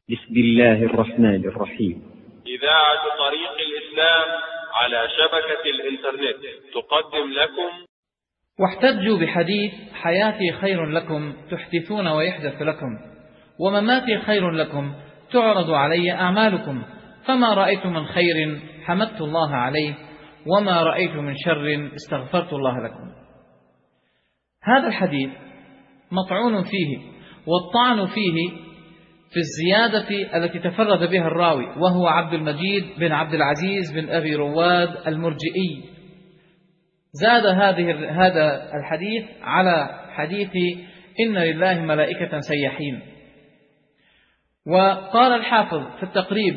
بسم الله الرحمن الرحيم. إذاعة طريق الإسلام على شبكة الإنترنت تقدم لكم واحتجوا بحديث حياتي خير لكم تحدثون ويحدث لكم، ومماتي خير لكم تعرض علي أعمالكم، فما رأيت من خير حمدت الله عليه، وما رأيت من شر استغفرت الله لكم. هذا الحديث مطعون فيه، والطعن فيه في الزيادة التي تفرد بها الراوي، وهو عبد المجيد بن عبد العزيز بن أبي رواد المرجئي. زاد هذا الحديث على حديث إن لله ملائكة سياحين. وقال الحافظ في التقريب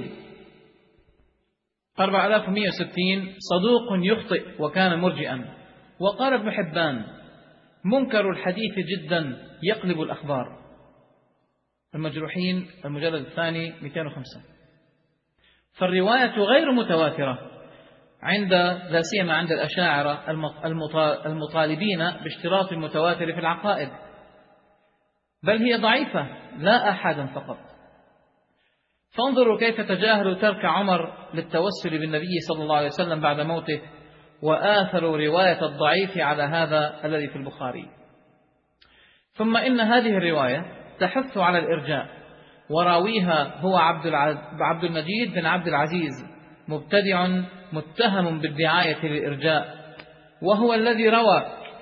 4160 صدوق يخطئ وكان مرجئا. وقال ابن حبان منكر الحديث جدا يقلب الأخبار. المجروحين المجلد الثاني 205. فالرواية غير متواترة لا سيما عند الأشاعرة المطالبين باشتراط المتواتر في العقائد، بل هي ضعيفة لا أحدا فقط. فانظروا كيف تجاهلوا ترك عمر للتوسل بالنبي صلى الله عليه وسلم بعد موته، وآثروا رواية الضعيف على هذا الذي في البخاري. ثم إن هذه الرواية تحث على الإرجاء، وراويها هو عبد المجيد بن عبد العزيز، مبتدع متهم بالدعاية للإرجاء، وهو الذي روى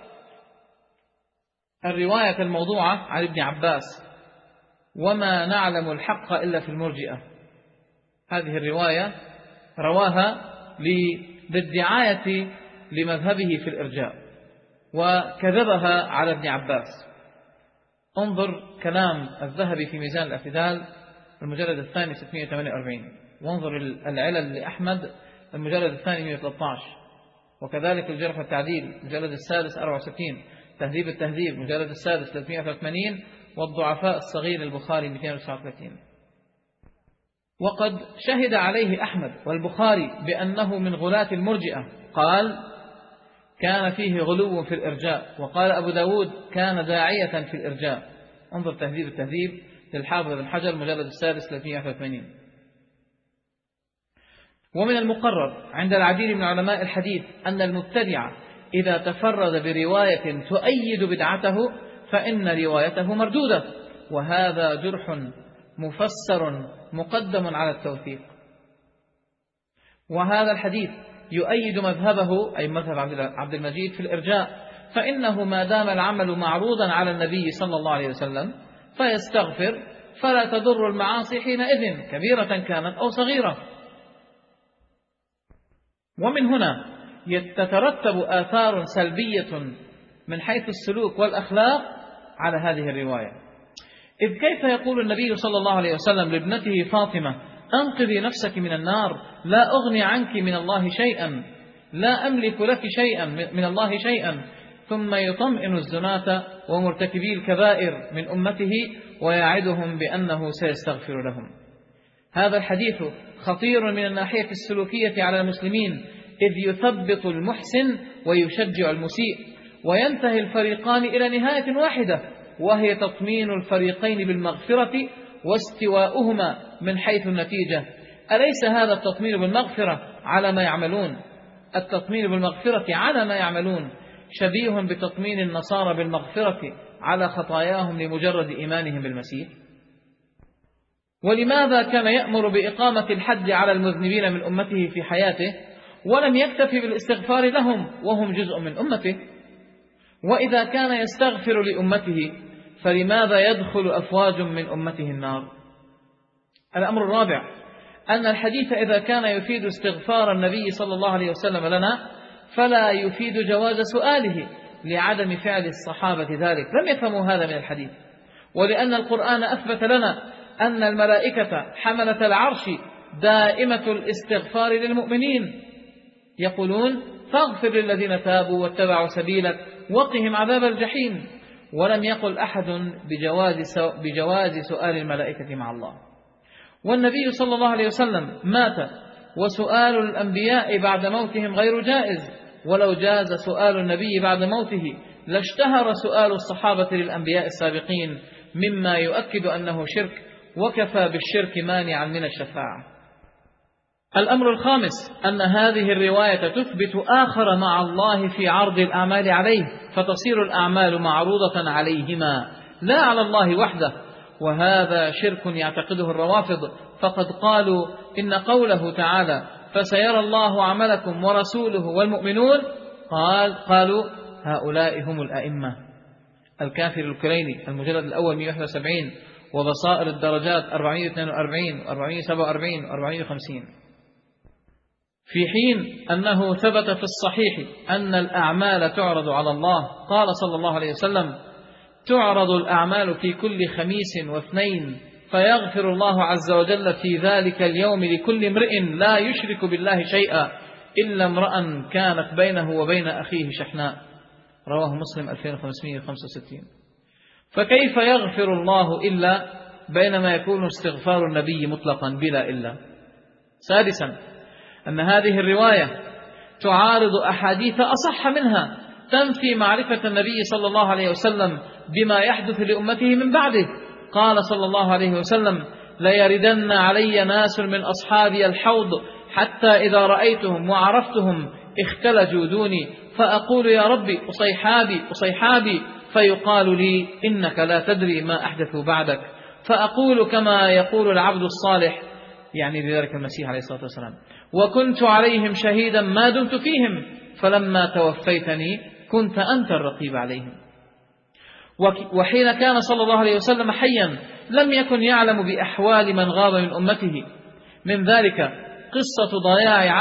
الرواية الموضوعة عن ابن عباس وما نعلم الحق إلا في المرجئة. هذه الرواية رواها للدعاية لمذهبه في الإرجاء، وكذبها على ابن عباس. انظر كلام الذهبي في ميزان الاعتدال المجلد الثاني 648، وانظر العلل لأحمد المجلد الثاني 113، وكذلك الجرح والتعديل المجلد السادس 64، تهذيب التهذيب المجلد السادس 383، والضعفاء الصغير البخاري 239. وقد شهد عليه أحمد والبخاري بأنه من غلاة المرجئة، قال كان فيه غلو في الإرجاء. وقال أبو داود كان داعية في الإرجاء. انظر تهذيب التهذيب للحافظ بن حجر المجلد السادس 381. ومن المقرر عند العديد من علماء الحديث أن المبتدع إذا تفرد برواية تؤيد بدعته فإن روايته مردودة، وهذا جرح مفسر مقدم على التوثيق. وهذا الحديث يؤيد مذهبه أي مذهب عبد المجيد في الإرجاء، فإنه ما دام العمل معروضا على النبي صلى الله عليه وسلم فيستغفر، فلا تضر المعاصي حينئذ كبيرة كانت أو صغيرة. ومن هنا تترتب آثار سلبية من حيث السلوك والأخلاق على هذه الرواية. إذ كيف يقول النبي صلى الله عليه وسلم لابنته فاطمة أنقذي نفسك من النار، لا أغني عنك من الله شيئا، لا أملك لك شيئا من الله شيئا، ثم يطمئن الزناة ومرتكبي الكبائر من أمته ويعدهم بأنه سيستغفر لهم. هذا الحديث خطير من الناحية السلوكية على المسلمين، إذ يثبط المحسن ويشجع المسيء، وينتهي الفريقان إلى نهاية واحدة، وهي تطمين الفريقين بالمغفرة واستواؤهما من حيث النتيجة. أليس هذا التطمين بالمغفرة على ما يعملون؟ التطمين بالمغفرة على ما يعملون شبيه بتطمين النصارى بالمغفرة على خطاياهم لمجرد إيمانهم بالمسيح. ولماذا كان يأمر بإقامة الحد على المذنبين من أمته في حياته، ولم يكتفي بالاستغفار لهم وهم جزء من أمته؟ وإذا كان يستغفر لأمته فلماذا يدخل أفواج من أمته النار؟ الأمر الرابع أن الحديث إذا كان يفيد استغفار النبي صلى الله عليه وسلم لنا فلا يفيد جواز سؤاله لعدم فعل الصحابة ذلك. لم يفهموا هذا من الحديث، ولأن القرآن أثبت لنا أن الملائكة حملة العرش دائمة الاستغفار للمؤمنين، يقولون فاغفر للذين تابوا واتبعوا سبيلك وقهم عذاب الجحيم. ولم يقل أحد بجواز سؤال الملائكة مع الله. والنبي صلى الله عليه وسلم مات، وسؤال الأنبياء بعد موتهم غير جائز، ولو جاز سؤال النبي بعد موته لاشتهر سؤال الصحابة للأنبياء السابقين، مما يؤكد أنه شرك وكفى بالشرك مانعا من الشفاعة. الأمر الخامس أن هذه الرواية تثبت آخر مع الله في عرض الأعمال عليه، فتصير الأعمال معروضة عليهما لا على الله وحده، وهذا شرك يعتقده الروافض، فقد قالوا إن قوله تعالى فسيرى الله عملكم ورسوله والمؤمنون قالوا هؤلاء هم الأئمة. الكافر الكليني المجلد الأول 171 وبصائر الدرجات 442 و447 و450. في حين أنه ثبت في الصحيح أن الأعمال تعرض على الله، قال صلى الله عليه وسلم تعرض الأعمال في كل خميس واثنين فيغفر الله عز وجل في ذلك اليوم لكل امرئ لا يشرك بالله شيئا إلا امرأ كانت بينه وبين أخيه شحناء، رواه مسلم 2565. فكيف يغفر الله إلا بينما يكون استغفار النبي مطلقا بلا إلا؟ سادسا أن هذه الرواية تعارض أحاديث أصح منها تنفي معرفة النبي صلى الله عليه وسلم بما يحدث لأمته من بعده. قال صلى الله عليه وسلم ليردن علي ناس من أصحابي الحوض حتى إذا رأيتهم وعرفتهم اختلجوا دوني فأقول يا ربي أصيحابي أصيحابي، فيقال لي إنك لا تدري ما أحدثوا بعدك، فأقول كما يقول العبد الصالح، يعني بذلك المسيح عليه الصلاة والسلام، وكنت عليهم شهيدا ما دمت فيهم فلما توفيتني كنت أنت الرقيب عليهم. وحين كان صلى الله عليه وسلم حيا لم يكن يعلم بأحوال من غاب من أمته، من ذلك قصة ضياع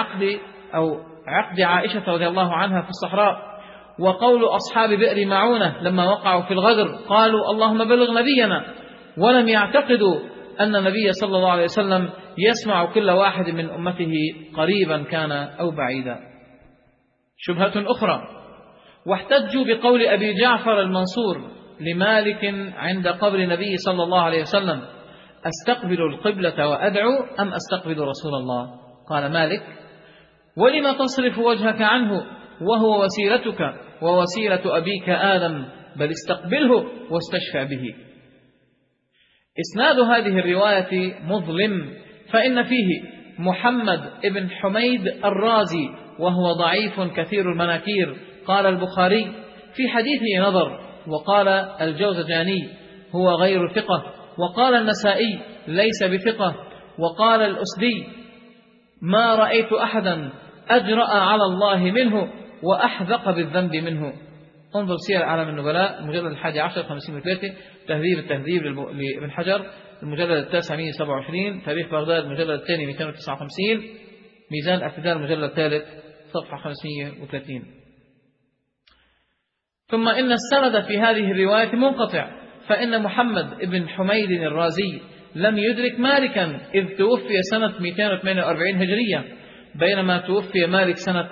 عقد عائشة رضي الله عنها في الصحراء، وقول أصحاب بئر معونة لما وقعوا في الغدر قالوا اللهم بلغ نبينا، ولم يعتقدوا أن النبي صلى الله عليه وسلم يسمع كل واحد من أمته قريبا كان أو بعيدا. شبهة أخرى، واحتجوا بقول أبي جعفر المنصور لمالك عند قبر النبي صلى الله عليه وسلم أستقبل القبلة وأدعو أم أستقبل رسول الله؟ قال مالك ولم تصرف وجهك عنه وهو وسيلتك ووسيلة أبيك آدم، بل استقبله واستشفع به. إسناد هذه الرواية مظلم، فإن فيه محمد ابن حميد الرازي وهو ضعيف كثير المناكير، قال البخاري في حديثه نظر، وقال الجوزجاني هو غير ثقة، وقال النسائي ليس بثقة، وقال الأسدي ما رأيت أحدا أجرأ على الله منه وأحذق بالذنب منه. انظر سير أعلام النبلاء المجلد 11 503، تهذيب التهذيب لابن حجر المجلد 9 127، تاريخ بغداد المجلد الثاني 259، ميزان الاعتدال المجلد الثالث صفحة 530. ثم إن السند في هذه الرواية منقطع، فإن محمد ابن حميد الرازي لم يدرك مالكا إذ توفي سنة 248 هجرية، بينما توفي مالك سنة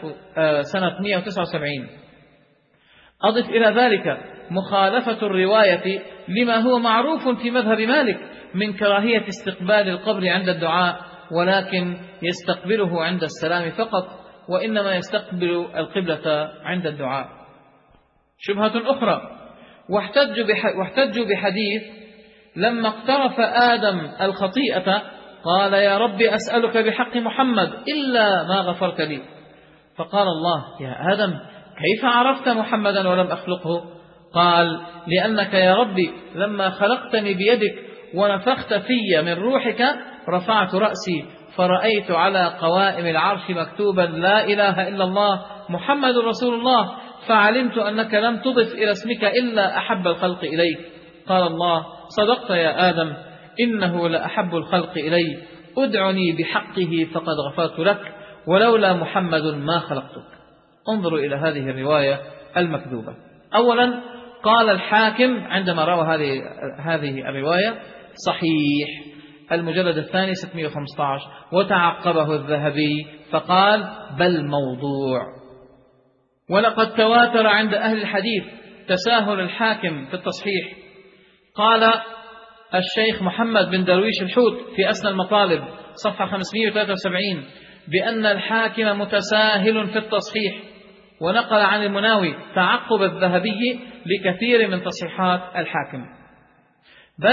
179. أضف إلى ذلك مخالفة الرواية لما هو معروف في مذهب مالك من كراهية استقبال القبر عند الدعاء، ولكن يستقبله عند السلام فقط، وإنما يستقبل القبلة عند الدعاء. شبهة أخرى، واحتجوا بحديث لما اقترف آدم الخطيئة قال يا رب أسألك بحق محمد إلا ما غفرت لي، فقال الله يا آدم كيف عرفت محمدا ولم أخلقه؟ قال لأنك يا ربي لما خلقتني بيدك ونفخت في من روحك رفعت رأسي فرأيت على قوائم العرش مكتوبا لا إله إلا الله محمد رسول الله، فعلمت أنك لم تضف إلى اسمك إلا أحب الخلق إليك. قال الله صدقت يا آدم إنه لأحب الخلق إلي، ادعني بحقه فقد غفرت لك، ولولا محمد ما خلقتك. انظروا إلى هذه الرواية المكذوبة. أولا قال الحاكم عندما روى هذه الرواية صحيح المجلد الثاني 615، وتعقبه الذهبي فقال بل موضوع. ولقد تواتر عند أهل الحديث تساهل الحاكم في التصحيح. قال الشيخ محمد بن درويش الحوت في أسنى المطالب صفحة 573 بأن الحاكم متساهل في التصحيح، ونقل عن المناوي تعقب الذهبي لكثير من تصحيحات الحاكم. بل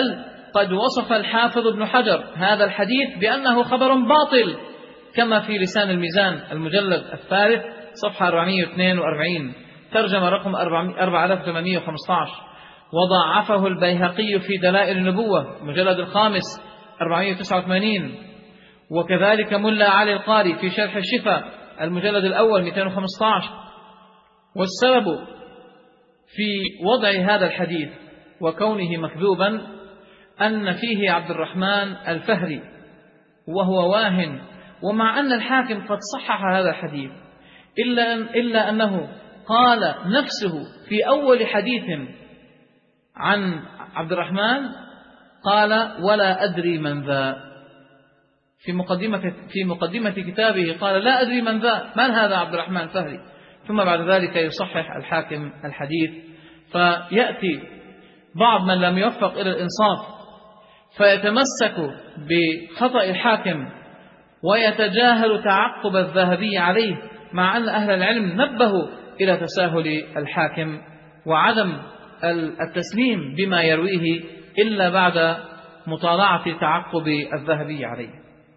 قد وصف الحافظ ابن حجر هذا الحديث بأنه خبر باطل، كما في لسان الميزان المجلد الثالث صفحة 442 ترجمة رقم 4815. وضعفه البيهقي في دلائل النبوة المجلد الخامس 489، وكذلك ملا علي القاري في شرح الشفاء المجلد الأول 215. والسبب في وضع هذا الحديث وكونه مكذوبا أن فيه عبد الرحمن الفهري وهو واهن، ومع أن الحاكم قد صحح هذا الحديث إلا أنه قال نفسه في أول حديث عن عبد الرحمن قال ولا أدري من ذا، في مقدمة كتابه قال لا أدري من ذا، من هذا عبد الرحمن الفهري؟ ثم بعد ذلك يصحح الحاكم الحديث. فيأتي بعض من لم يوفق إلى الإنصاف فيتمسك بخطأ الحاكم ويتجاهل تعقب الذهبي عليه، مع أن أهل العلم نبهوا إلى تساهل الحاكم وعدم التسليم بما يرويه إلا بعد مطالعة تعقب الذهبي عليه.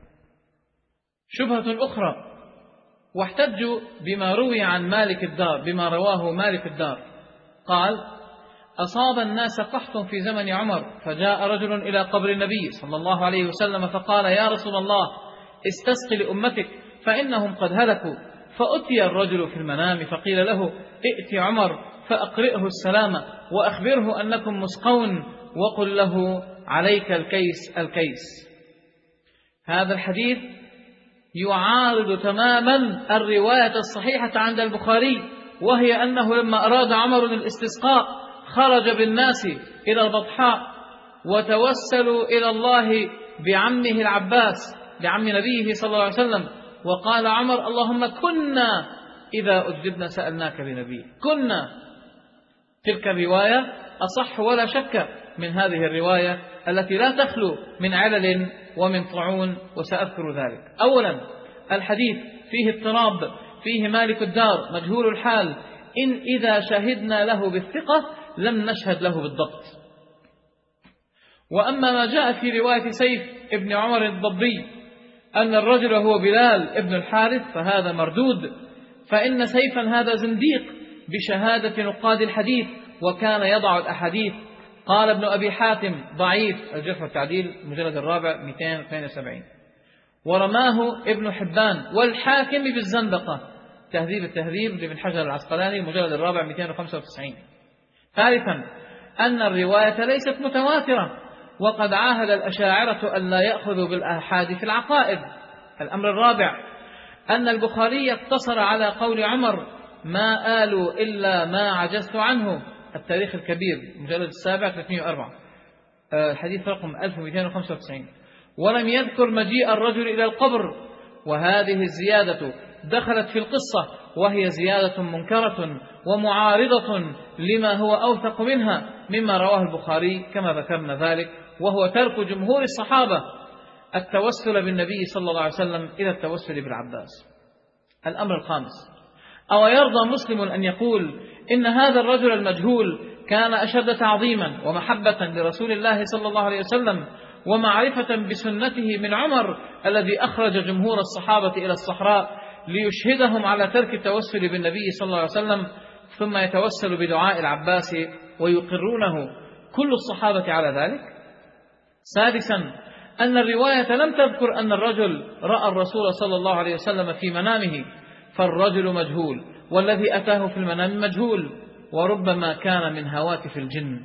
شبهة أخرى، واحتجوا بما روي عن مالك الدار، بما رواه مالك الدار قال: أصاب الناس قحط في زمن عمر، فجاء رجل إلى قبر النبي صلى الله عليه وسلم فقال: يا رسول الله استسق لأمتك فإنهم قد هلكوا. فأتي الرجل في المنام فقيل له: ائت عمر فأقرئه السلام وأخبره أنكم مسقون وقل له عليك الكيس الكيس. هذا الحديث يعارض تماما الرواية الصحيحة عند البخاري، وهي أنه لما أراد عمر الاستسقاء خرج بالناس إلى البطحاء وتوسلوا إلى الله بعمه العباس بعم نبيه صلى الله عليه وسلم، وقال عمر: اللهم كنا إذا أجبنا سألناك بنبي. كنا. تلك الرواية أصح ولا شك من هذه الرواية التي لا تخلو من علل ومن طعون، وسأذكر ذلك. أولا، الحديث فيه اضطراب، فيه مالك الدار مجهول الحال، إذا شهدنا له بالثقة لم نشهد له بالضبط. وأما ما جاء في رواية سيف ابن عمر الضبي أن الرجل هو بلال ابن الحارث فهذا مردود، فإن سيفا هذا زنديق بشهادة نقاد الحديث، وكان يضع الأحاديث. قال ابن أبي حاتم ضعيف الجرح والتعديل المجلد الرابع 272، ورماه ابن حبان والحاكم بالزندقة تهذيب التهذيب لابن حجر العسقلاني المجلد الرابع 295. ثالثا، أن الرواية ليست متواترة، وقد عاهد الأشاعرة أن لا يأخذوا بالآحاد في العقائد. الأمر الرابع، أن البخاري اقتصر على قول عمر: ما آلوا إلا ما عجزت عنه، التاريخ الكبير المجلد السابع 304 الحديث رقم 1295، ولم يذكر مجيء الرجل إلى القبر، وهذه الزيادة دخلت في القصة، وهي زيادة منكرة ومعارضة لما هو أوثق منها مما رواه البخاري كما ذكرنا ذلك، وهو ترك جمهور الصحابة التوسل بالنبي صلى الله عليه وسلم إلى التوسل بالعباس. الأمر الخامس، أو يرضى مسلم أن يقول إن هذا الرجل المجهول كان أشد تعظيما ومحبة لرسول الله صلى الله عليه وسلم ومعرفة بسنته من عمر الذي أخرج جمهور الصحابة إلى الصحراء ليشهدهم على ترك التوسل بالنبي صلى الله عليه وسلم، ثم يتوسل بدعاء العباس ويقرونه كل الصحابة على ذلك. سادسا، أن الرواية لم تذكر أن الرجل رأى الرسول صلى الله عليه وسلم في منامه، فالرجل مجهول، والذي أتاه في المنام مجهول، وربما كان من هواتف الجن.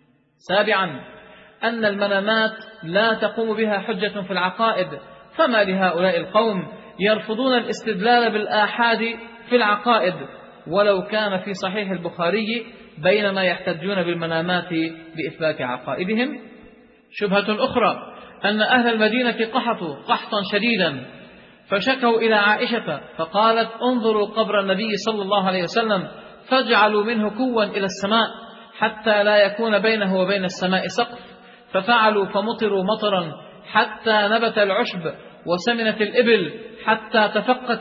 سابعا، أن المنامات لا تقوم بها حجة في العقائد، فما لهؤلاء القوم يرفضون الاستدلال بالآحاد في العقائد ولو كان في صحيح البخاري، بينما يحتجون بالمنامات بإثبات عقائدهم. شبهة أخرى، أن أهل المدينة قحطوا قحطا شديدا فشكوا إلى عائشة فقالت: انظروا قبر النبي صلى الله عليه وسلم فاجعلوا منه كوا إلى السماء حتى لا يكون بينه وبين السماء سقف، ففعلوا فمطروا مطرا حتى نبت العشب وسمنت الإبل حتى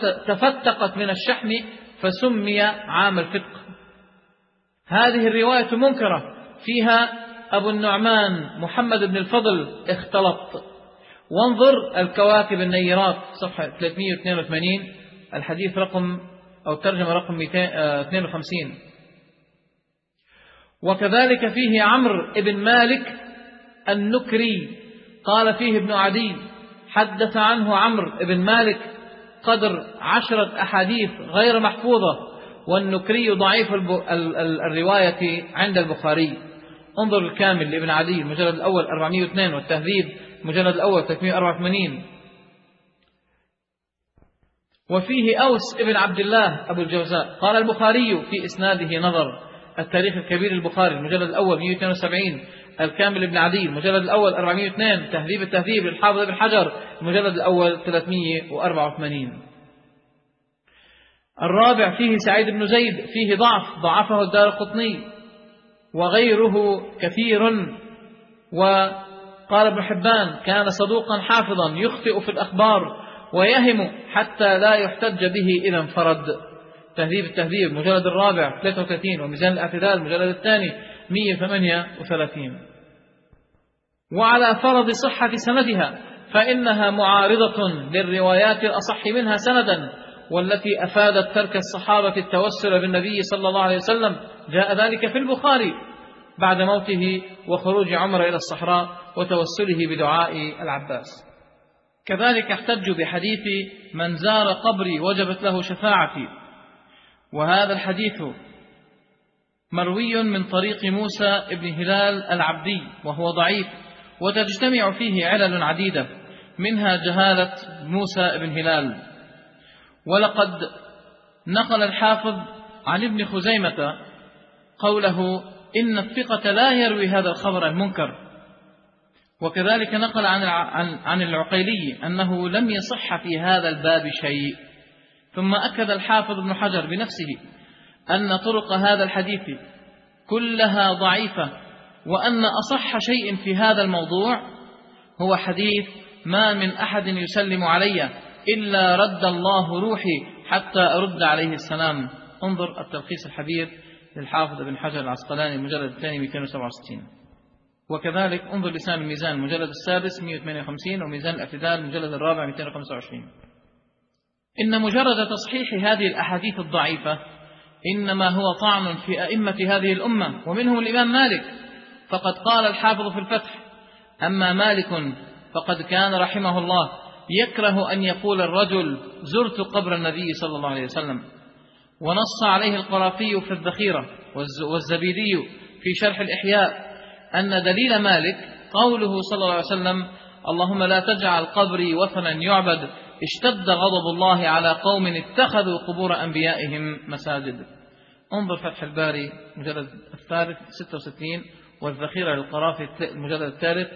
تفتقت من الشحم فسمي عام الفتق. هذه الرواية منكرة فيها أبو النعمان محمد بن الفضل اختلط. وانظر الكواكب النيرات صفحة 382 الحديث رقم أو الترجمة رقم 252. وكذلك فيه عمرو بن مالك النكري قال فيه ابن عدي حدث عنه عمرو بن مالك قدر 10 أحاديث غير محفوظة، والنكري ضعيف الرواية عند البخاري. انظر الكامل لابن عدي المجلد الأول 402، والتهذيب المجلد الأول 384. وفيه أوس ابن عبد الله أبو الجوزاء قال البخاري في إسناده نظر. التاريخ الكبير البخاري المجلد الأول 172، الكامل ابن عدي المجلد الأول 402، تهذيب التهذيب للحافظ ابن حجر المجلد الأول 384. الرابع فيه سعيد بن زيد فيه ضعفه الدارقطني وغيره كثير. وقال ابن حبان كان صدوقا حافظا يخطئ في الأخبار ويهم حتى لا يحتج به إذا انفرد. تهذيب التهذيب مجلد الرابع 33، وميزان الاعتدال المجلد الثاني 138. وعلى فرض صحة سندها فإنها معارضة للروايات الأصح منها سندا، والتي أفادت ترك الصحابة التوسل بالنبي صلى الله عليه وسلم جاء ذلك في البخاري بعد موته وخروج عمر إلى الصحراء وتوسله بدعاء العباس. كذلك احتجوا بحديث من زار قبري وجبت له شفاعتي، وهذا الحديث مروي من طريق موسى بن هلال العبدي وهو ضعيف، وتجتمع فيه علل عديدة منها جهالة موسى بن هلال. ولقد نقل الحافظ عن ابن خزيمة قوله إن الثقة لا يروي هذا الخبر المنكر. وكذلك نقل عن العقيلي أنه لم يصح في هذا الباب شيء. ثم أكد الحافظ ابن حجر بنفسه أن طرق هذا الحديث كلها ضعيفة، وأن أصح شيء في هذا الموضوع هو حديث ما من أحد يسلم علي إلا رد الله روحي حتى أرد عليه السلام. انظر التلخيص الحبير للحافظ ابن حجر العسقلاني المجلد الثاني 267. وكذلك انظر لسان الميزان المجلد السادس 158، وميزان الاعتدال المجلد الرابع 225. إن مجرد تصحيح هذه الأحاديث الضعيفة إنما هو طعن في أئمة هذه الأمة، ومنهم الإمام مالك، فقد قال الحافظ في الفتح أما مالك فقد كان رحمه الله يكره أن يقول الرجل زرت قبر النبي صلى الله عليه وسلم. ونص عليه القرافي في الذخيرة والزبيدي في شرح الإحياء أن دليل مالك قوله صلى الله عليه وسلم اللهم لا تجعل قبري وثنا يعبد اشتد غضب الله على قوم اتخذوا قبور أنبيائهم مساجد. انظر فتح الباري المجلد الثالث 66، والذخيرة للقرافي المجلد الثالث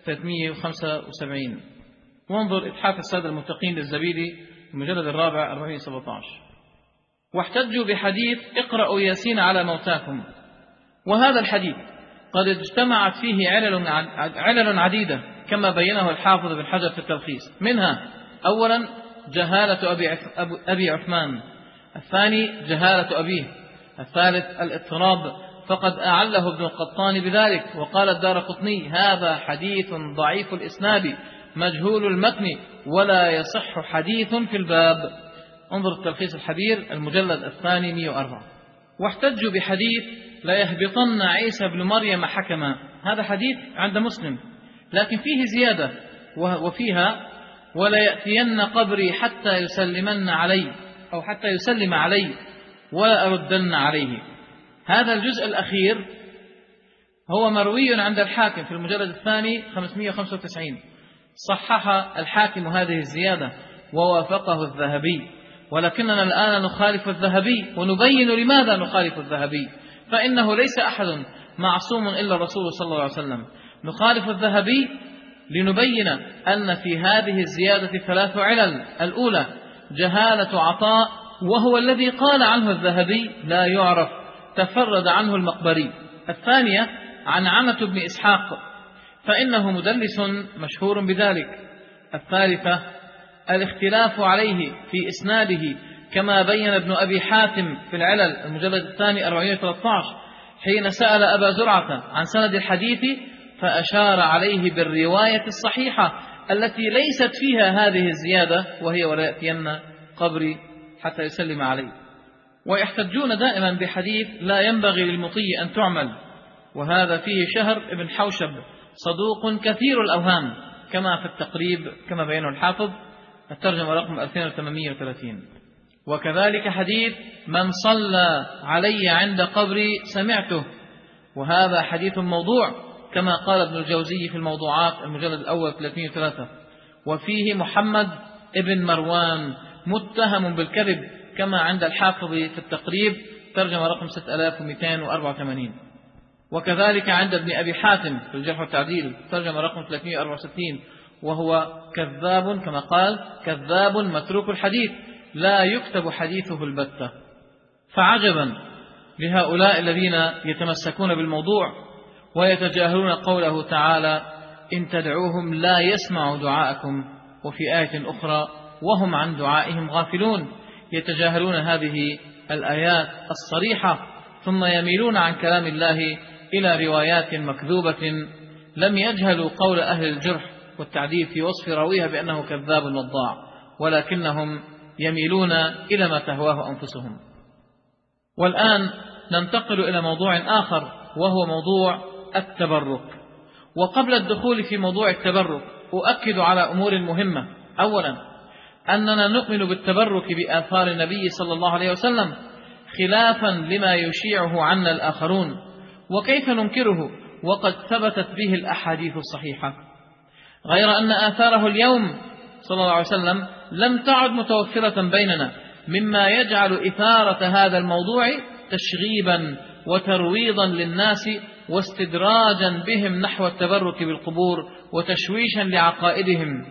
375. وانظر إتحاف السادة المتقين للزبيدي المجلد الرابع 417. واحتجوا بحديث اقرأوا ياسين على موتاكم، وهذا الحديث قد اجتمعت فيه علل عديدة كما بينه الحافظ بن حجر في التلخيص. منها أولا جهالة أبي عثمان، الثاني جهالة أبيه، الثالث الاضطراب، فقد أعله ابن القطان بذلك. وقال الدارقطني هذا حديث ضعيف الإسناد مجهول المتن ولا يصح حديث في الباب. انظر التلخيص الحبير المجلد الثاني 104. واحتجوا بحديث لا يهبطن عيسى بن مريم حكما، هذا حديث عند مسلم لكن فيه زيادة وفيها ولا يأتين قبري حتى يسلمن علي أو حتى يسلم علي ولا أردن عليه. هذا الجزء الأخير هو مروي عند الحاكم في المجلد الثاني 595. صحح الحاكم هذه الزيادة ووافقه الذهبي، ولكننا الآن نخالف الذهبي ونبين لماذا نخالف الذهبي، فإنه ليس أحد معصوم إلا الرسول صلى الله عليه وسلم. نخالف الذهبي لنبين أن في هذه الزيادة 3 علل. الأولى جهالة عطاء، وهو الذي قال عنه الذهبي لا يعرف، تفرد عنه المقبري. الثانية عنعنة بن إسحاق، فإنه مدلس مشهور بذلك. الثالثة الاختلاف عليه في إسناده كما بين ابن أبي حاتم في العلل المجلد الثاني 413، حين سأل أبا زرعة عن سند الحديث فأشار عليه بالرواية الصحيحة التي ليست فيها هذه الزيادة، وهي ولا يأتين قبري حتى يسلم عليه. ويحتجون دائما بحديث لا ينبغي للمطي أن تعمل، وهذا فيه شهر ابن حوشب صدوق كثير الأوهام كما في التقريب كما بينه الحافظ الترجمة رقم 2830. وكذلك حديث من صلى علي عند قبري سمعته، وهذا حديث موضوع كما قال ابن الجوزي في الموضوعات المجلد الأول 303. وفيه محمد ابن مروان متهم بالكذب كما عند الحافظ في التقريب ترجمة رقم 6284. وكذلك عند ابن أبي حاتم في الجرح والتعديل ترجمة رقم 364، وهو كذاب كما قال كذاب متروك الحديث لا يكتب حديثه البتة. فعجبا لهؤلاء الذين يتمسكون بالموضوع ويتجاهلون قوله تعالى إن تدعوهم لا يسمعوا دعاءكم، وفي آية أخرى وهم عن دعائهم غافلون. يتجاهلون هذه الآيات الصريحة ثم يميلون عن كلام الله إلى روايات مكذوبة لم يجهلوا قول أهل الجرح والتعديل في وصف راويها بأنه كذاب وضاع، ولكنهم يميلون إلى ما تهواه أنفسهم. والآن ننتقل إلى موضوع آخر وهو موضوع التبرك. وقبل الدخول في موضوع التبرك أؤكد على أمور مهمة. أولا أننا نؤمن بالتبرك بآثار النبي صلى الله عليه وسلم خلافا لما يشيعه عنا الآخرون، وكيف ننكره وقد ثبتت به الأحاديث الصحيحة، غير أن آثاره اليوم صلى الله عليه وسلم لم تعد متوفرة بيننا، مما يجعل إثارة هذا الموضوع تشغيبا وترويضا للناس واستدراجا بهم نحو التبرك بالقبور وتشويشا لعقائدهم،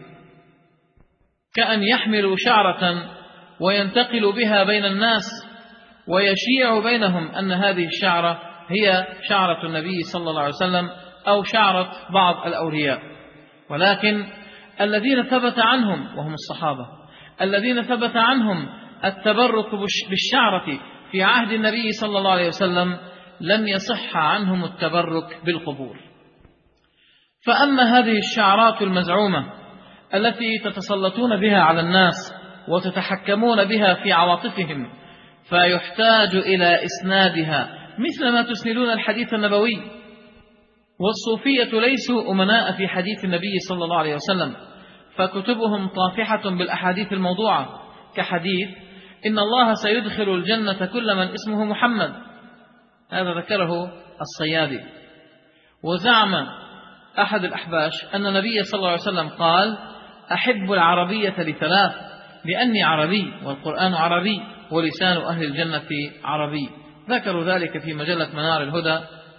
كأن يحملوا شعرة وينتقلوا بها بين الناس ويشيع بينهم أن هذه الشعرة هي شعرة النبي صلى الله عليه وسلم أو شعرة بعض الأولياء. ولكن الذين ثبت عنهم وهم الصحابة الذين ثبت عنهم التبرك بالشعرة في عهد النبي صلى الله عليه وسلم لم يصح عنهم التبرك بالقبور. فأما هذه الشعرات المزعومة التي تتسلطون بها على الناس وتتحكمون بها في عواطفهم فيحتاج إلى إسنادها مثل ما تسندون الحديث النبوي. والصوفية ليسوا أمناء في حديث النبي صلى الله عليه وسلم، فكتبهم طافحة بالأحاديث الموضوعة، كحديث إن الله سيدخل الجنة كل من اسمه محمد، هذا ذكره الصيادي. وزعم أحد الأحباش أن النبي صلى الله عليه وسلم قال أحب العربية لثلاث، لأني عربي والقرآن عربي ولسان أهل الجنة عربي. ذكروا ذلك في مجلة منار الهدى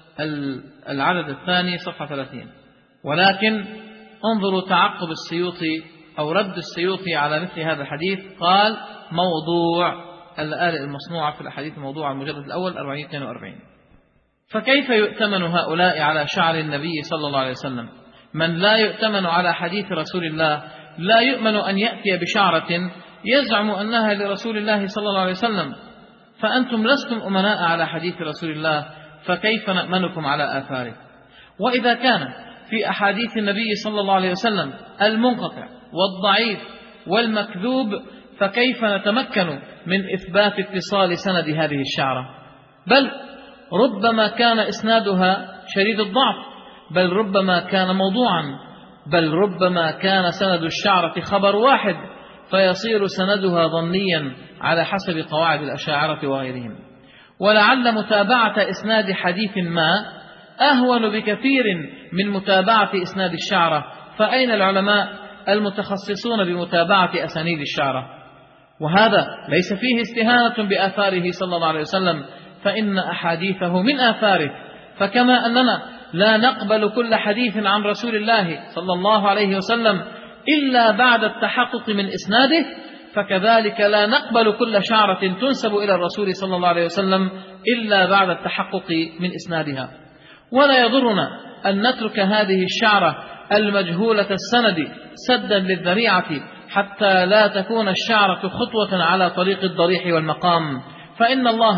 العدد الثاني صفحة 30. ولكن انظروا تعقب السيوطي أو رد السيوطي على مثل هذا الحديث، قال موضوع الآلة المصنوعة في الأحاديث الموضوعة المجلد الأول 442. فكيف يؤتمن هؤلاء على شعر النبي صلى الله عليه وسلم؟ من لا يؤتمن على حديث رسول الله لا يؤمن أن يأتي بشعرة يزعم أنها لرسول الله صلى الله عليه وسلم. فأنتم لستم أمناء على حديث رسول الله، فكيف نأمنكم على آثاره؟ وإذا كان في أحاديث النبي صلى الله عليه وسلم المنقطع والضعيف والمكذوب، فكيف نتمكن من إثبات اتصال سند هذه الشعرة؟ بل ربما كان إسنادها شديد الضعف، بل ربما كان موضوعا، بل ربما كان سند الشعرة خبر واحد فيصير سندها ظنيا على حسب قواعد الأشاعرة وغيرهم. ولعل متابعة إسناد حديث ما أهون بكثير من متابعة إسناد الشعرة، فأين العلماء المتخصصون بمتابعة أسانيد الشعرة؟ وهذا ليس فيه استهانة بآثاره صلى الله عليه وسلم، فإن أحاديثه من آثاره. فكما أننا لا نقبل كل حديث عن رسول الله صلى الله عليه وسلم إلا بعد التحقق من إسناده، فكذلك لا نقبل كل شعرة تنسب إلى الرسول صلى الله عليه وسلم إلا بعد التحقق من إسنادها. ولا يضرنا أن نترك هذه الشعرة المجهولة السند سدا للذريعة حتى لا تكون الشعرة خطوة على طريق الضريح والمقام، فإن الله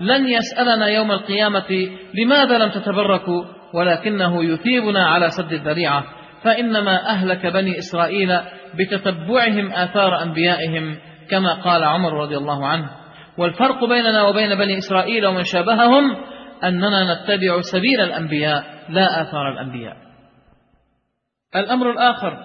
لن يسألنا يوم القيامة لماذا لم تتبركوا، ولكنه يثيبنا على سد الذريعة، فإنما أهلك بني إسرائيل بتتبعهم آثار أنبيائهم كما قال عمر رضي الله عنه. والفرق بيننا وبين بني إسرائيل ومن شابههم أننا نتبع سبيل الأنبياء لا آثار الأنبياء. الأمر الآخر،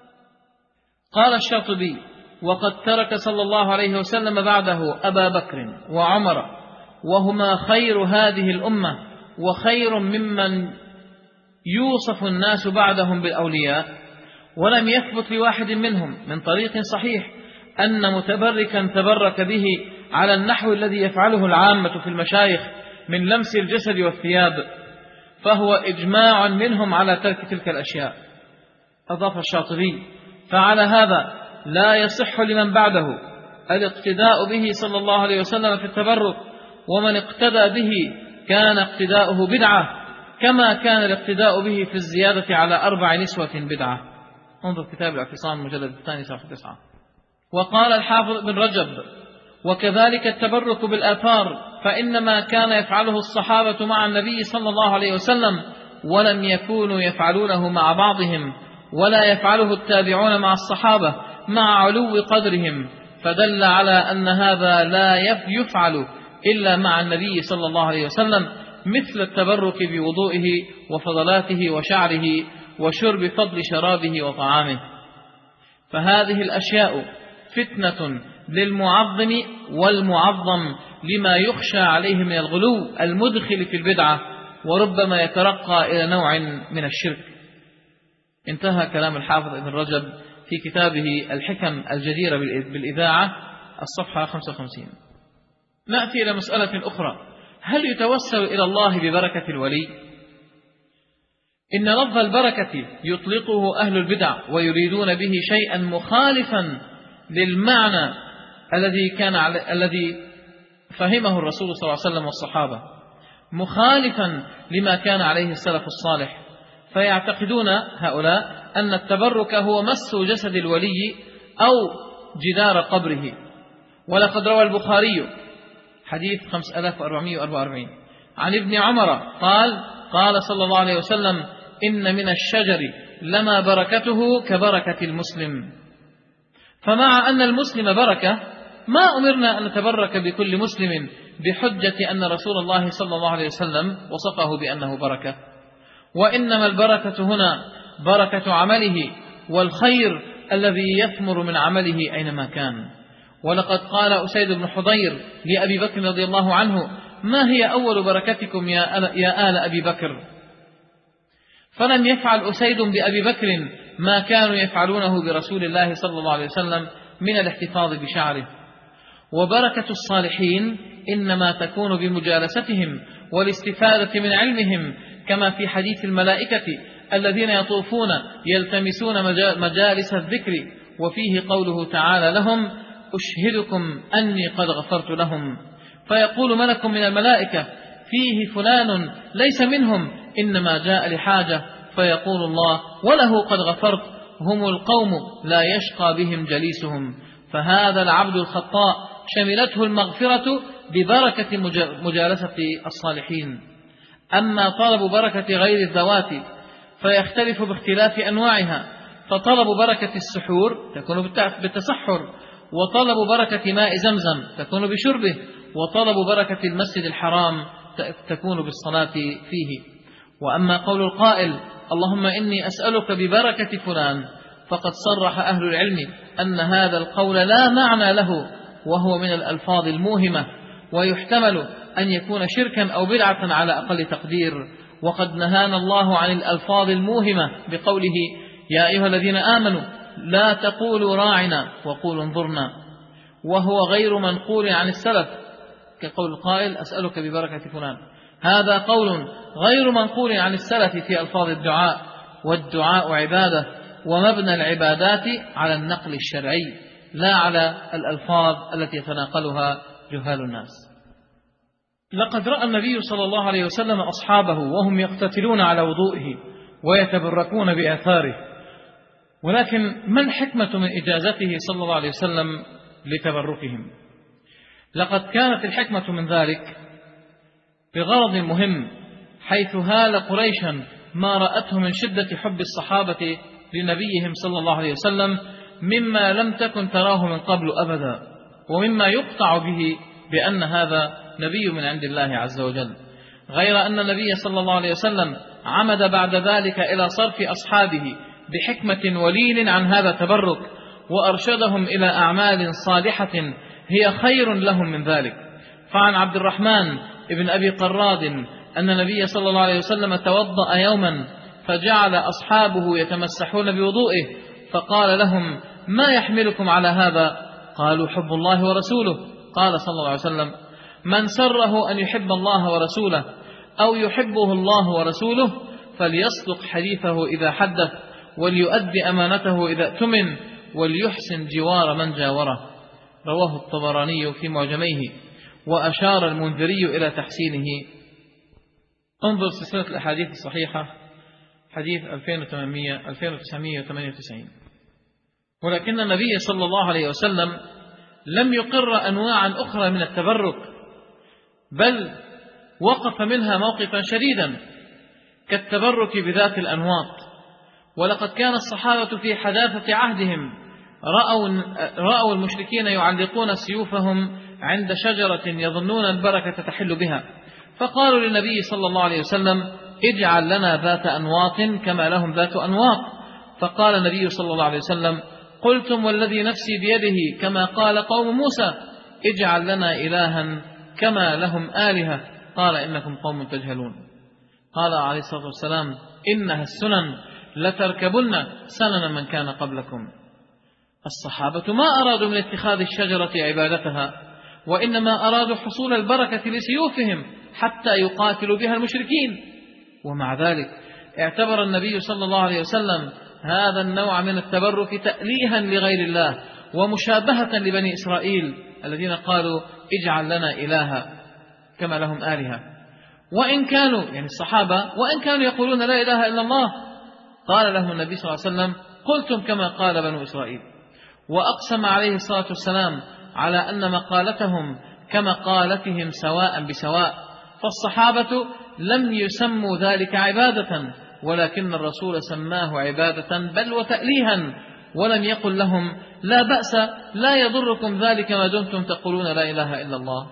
قال الشاطبي: وقد ترك صلى الله عليه وسلم بعده أبا بكر وعمر وهما خير هذه الأمة وخير ممن يوصف الناس بعدهم بالأولياء، ولم يثبت لواحد منهم من طريق صحيح أن متبركا تبرك به على النحو الذي يفعله العامة في المشايخ من لمس الجسد والثياب، فهو إجماع منهم على ترك تلك الأشياء. أضاف الشاطبي: فعلى هذا لا يصح لمن بعده الاقتداء به صلى الله عليه وسلم في التبرك، ومن اقتدى به كان اقتداؤه بدعة، كما كان الاقتداء به في الزيادة على 4 نسوة بدعة. انظر كتاب الاعتصام المجلد 2 صفحة 9. وقال الحافظ بن رجب: وكذلك التبرك بالآثار، فإنما كان يفعله الصحابة مع النبي صلى الله عليه وسلم، ولم يكونوا يفعلونه مع بعضهم، ولا يفعله التابعون مع الصحابة مع علو قدرهم، فدل على أن هذا لا يفعل إلا مع النبي صلى الله عليه وسلم، مثل التبرك بوضوئه وفضلاته وشعره وشرب فضل شرابه وطعامه. فهذه الأشياء فتنة للمعظم والمعظم لما يخشى عليه من الغلو المدخل في البدعة، وربما يترقى إلى نوع من الشرك. انتهى كلام الحافظ ابن رجب في كتابه الحكم الجديرة بالإذاعة الصفحة 55. نأتي إلى مسألة أخرى: هل يتوسل إلى الله ببركة الولي؟ إن لفظ البركة يطلقه أهل البدع ويريدون به شيئا مخالفا للمعنى الذي فهمه الرسول صلى الله عليه وسلم والصحابة، مخالفا لما كان عليه السلف الصالح، فيعتقدون هؤلاء أن التبرك هو مس جسد الولي أو جدار قبره. ولقد روى البخاري حديث 5444 عن ابن عمر قال صلى الله عليه وسلم: إن من الشجر لما بركته كبركة المسلم. فمع أن المسلم بركة، ما أمرنا أن نتبرك بكل مسلم بحجة أن رسول الله صلى الله عليه وسلم وصفه بأنه بركة. وإنما البركة هنا بركة عمله والخير الذي يثمر من عمله أينما كان. ولقد قال أسيد بن حضير لأبي بكر رضي الله عنه: ما هي أول بركتكم يا آل أبي بكر؟ فلم يفعل أسيد بأبي بكر ما كانوا يفعلونه برسول الله صلى الله عليه وسلم من الاحتفاظ بشعره. وبركة الصالحين إنما تكون بمجالستهم والاستفادة من علمهم، كما في حديث الملائكة الذين يطوفون يلتمسون مجالس الذكر، وفيه قوله تعالى لهم: أشهدكم أني قد غفرت لهم. فيقول ملك من الملائكة: فيه فلان ليس منهم، إنما جاء لحاجة. فيقول الله: وله قد غفرت. هم القوم لا يشقى بهم جليسهم. فهذا العبد الخطاء شملته المغفرة ببركة مجالسة الصالحين. أما طلب بركة غير الذوات فيختلف باختلاف أنواعها، فطلب بركة السحور تكون بالتسحر، وطلب بركة ماء زمزم تكون بشربه، وطلب بركة المسجد الحرام تكون بالصلاة فيه. وأما قول القائل: اللهم إني أسألك ببركة فلان، فقد صرح أهل العلم أن هذا القول لا معنى له، وهو من الألفاظ الموهمة، ويحتمل أن يكون شركا أو بدعة على أقل تقدير. وقد نهانا الله عن الألفاظ الموهمة بقوله: يا أيها الذين آمنوا لا تقولوا راعنا وقولوا انظرنا، وهو غير منقول عن السلف، كقول القائل: أسألك ببركة فلان. هذا قول غير منقول عن السلف في ألفاظ الدعاء، والدعاء عبادة، ومبنى العبادات على النقل الشرعي لا على الألفاظ التي يتناقلها جهال الناس. لقد رأى النبي صلى الله عليه وسلم أصحابه وهم يقتتلون على وضوئه ويتبركون بآثاره، ولكن ما الحكمة من إجازته صلى الله عليه وسلم لتبركهم؟ لقد كانت الحكمة من ذلك بغرض مهم، حيث هال قريشا ما رأته من شدة حب الصحابة لنبيهم صلى الله عليه وسلم مما لم تكن تراه من قبل أبدا، ومما يقطع به بأن هذا نبي من عند الله عز وجل، غير أن النبي صلى الله عليه وسلم عمد بعد ذلك إلى صرف أصحابه بحكمة ولين عن هذا التبرك، وأرشدهم إلى أعمال صالحة هي خير لهم من ذلك. فعن عبد الرحمن ابن أبي قراد أن النبي صلى الله عليه وسلم توضأ يوما فجعل أصحابه يتمسحون بوضوئه، فقال لهم: ما يحملكم على هذا؟ قالوا: حب الله ورسوله. قال صلى الله عليه وسلم: من سره أن يحب الله ورسوله أو يحبه الله ورسوله فليصدق حديثه إذا حدث، وليؤدي أمانته إذا اؤتمن، وليحسن جوار من جاوره. رواه الطبراني في معجميه، وأشار المنذري إلى تحسينه. انظر سلسلة الأحاديث الصحيحة حديث 2998. ولكن النبي صلى الله عليه وسلم لم يقر أنواعا أخرى من التبرك، بل وقف منها موقفا شديدا كالتبرك بذات الأنواط. ولقد كان الصحابة في حداثة عهدهم رأوا المشركين يعلقون سيوفهم عند شجرة يظنون البركة تحل بها، فقالوا للنبي صلى الله عليه وسلم: اجعل لنا ذات أنواط كما لهم ذات أنواط. فقال النبي صلى الله عليه وسلم: قلتم والذي نفسي بيده كما قال قوم موسى: اجعل لنا إلها كما لهم آلهة. قال: إنكم قوم تجهلون. قال عليه الصلاة والسلام: إنها السنن لتركبن سنن من كان قبلكم. الصحابة ما أرادوا من اتخاذ الشجرة عبادتها، وإنما أرادوا حصول البركة لسيوفهم حتى يقاتلوا بها المشركين. ومع ذلك اعتبر النبي صلى الله عليه وسلم هذا النوع من التبرك تأليها لغير الله ومشابهة لبني إسرائيل الذين قالوا: اجعل لنا إلها كما لهم آلهة. وإن كانوا يعني الصحابة وإن كانوا يقولون لا إله إلا الله، قال لهم النبي صلى الله عليه وسلم: قلتم كما قال بنو إسرائيل. وأقسم عليه الصلاة والسلام على أن مقالتهم كمقالتهم سواء بسواء، فالصحابة لم يسموا ذلك عبادة، ولكن الرسول سماه عبادة بل وتأليها، ولم يقل لهم: لا بأس، لا يضركم ذلك ما دمتم تقولون لا إله إلا الله.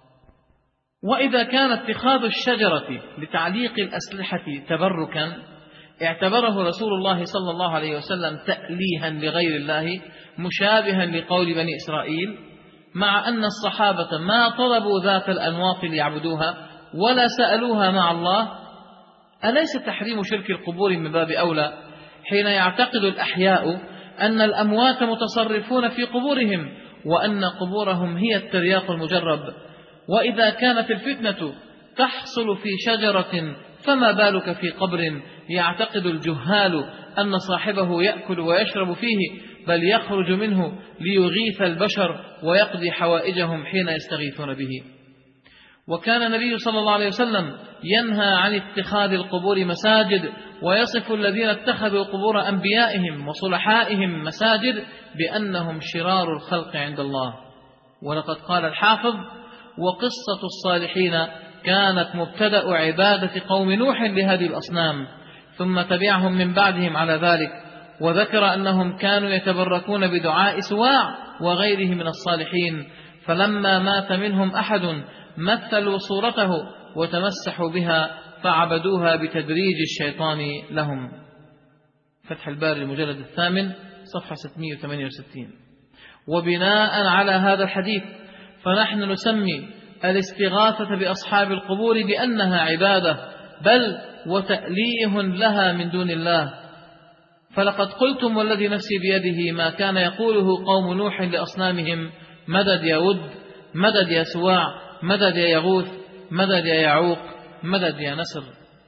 وإذا كان اتخاذ الشجرة لتعليق الأسلحة تبركا، اعتبره رسول الله صلى الله عليه وسلم تأليها لغير الله مشابها لقول بني إسرائيل، مع أن الصحابة ما طلبوا ذات الأنواط ليعبدوها ولا سألوها مع الله. أليس تحريم شرك القبور من باب أولى حين يعتقد الأحياء أن الأموات متصرفون في قبورهم وأن قبورهم هي الترياق المجرب؟ وإذا كانت الفتنة تحصل في شجرة فما بالك في قبر يعتقد الجهال أن صاحبه يأكل ويشرب فيه، بل يخرج منه ليغيث البشر ويقضي حوائجهم حين يستغيثون به. وكان النبي صلى الله عليه وسلم ينهى عن اتخاذ القبور مساجد، ويصف الذين اتخذوا قبور أنبيائهم وصلحائهم مساجد بأنهم شرار الخلق عند الله. ولقد قال الحافظ: وقصة الصالحين كانت مبتدأ عبادة قوم نوح لهذه الأصنام، ثم تبعهم من بعدهم على ذلك، وذكر أنهم كانوا يتبركون بدعاء سواع وغيره من الصالحين، فلما مات منهم أحد مثلوا صورته وتمسحوا بها فعبدوها بتدريج الشيطان لهم. فتح الباري المجلد 8 صفحة 668. وبناء على هذا الحديث فنحن نسمي الاستغاثة بأصحاب القبور بأنها عبادة، بل وتأليه لها من دون الله. فلقد قلتم والذي نفسي بيده ما كان يقوله قوم نوح لأصنامهم: مدد يا ود، مدد يا سواع، مدد يا يغوث، مدد يا يعوق، مدد يا نسر.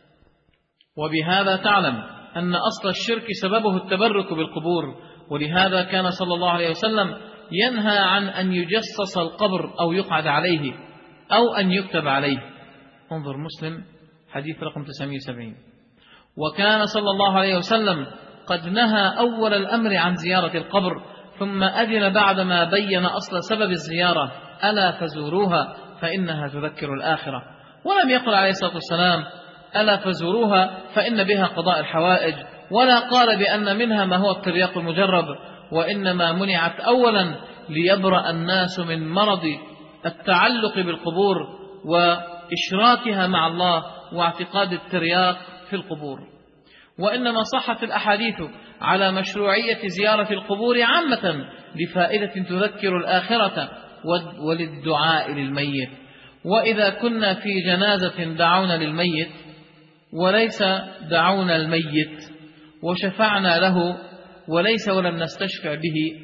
وبهذا تعلم أن أصل الشرك سببه التبرك بالقبور، ولهذا كان صلى الله عليه وسلم ينهى عن أن يجسس القبر أو يقعد عليه أو أن يكتب عليه. انظر مسلم حديث رقم 970. وكان صلى الله عليه وسلم قد نهى أول الأمر عن زيارة القبر، ثم أذن بعدما بين أصل سبب الزيارة: ألا فزوروها فإنها تذكر الآخرة. ولم يقل عليه الصلاة والسلام ألا فزوروها فإن بها قضاء الحوائج، ولا قال بأن منها ما هو الترياق المجرب، وإنما منعت أولا ليبرأ الناس من مرض التعلق بالقبور وإشراكها مع الله واعتقاد الترياق في القبور. وإنما صحت الأحاديث على مشروعية زيارة القبور عامة لفائدة تذكر الآخرة وللدعاء للميت. وإذا كنا في جنازة دعونا للميت وليس دعونا الميت وشفعنا له وليس ولم نستشفع به،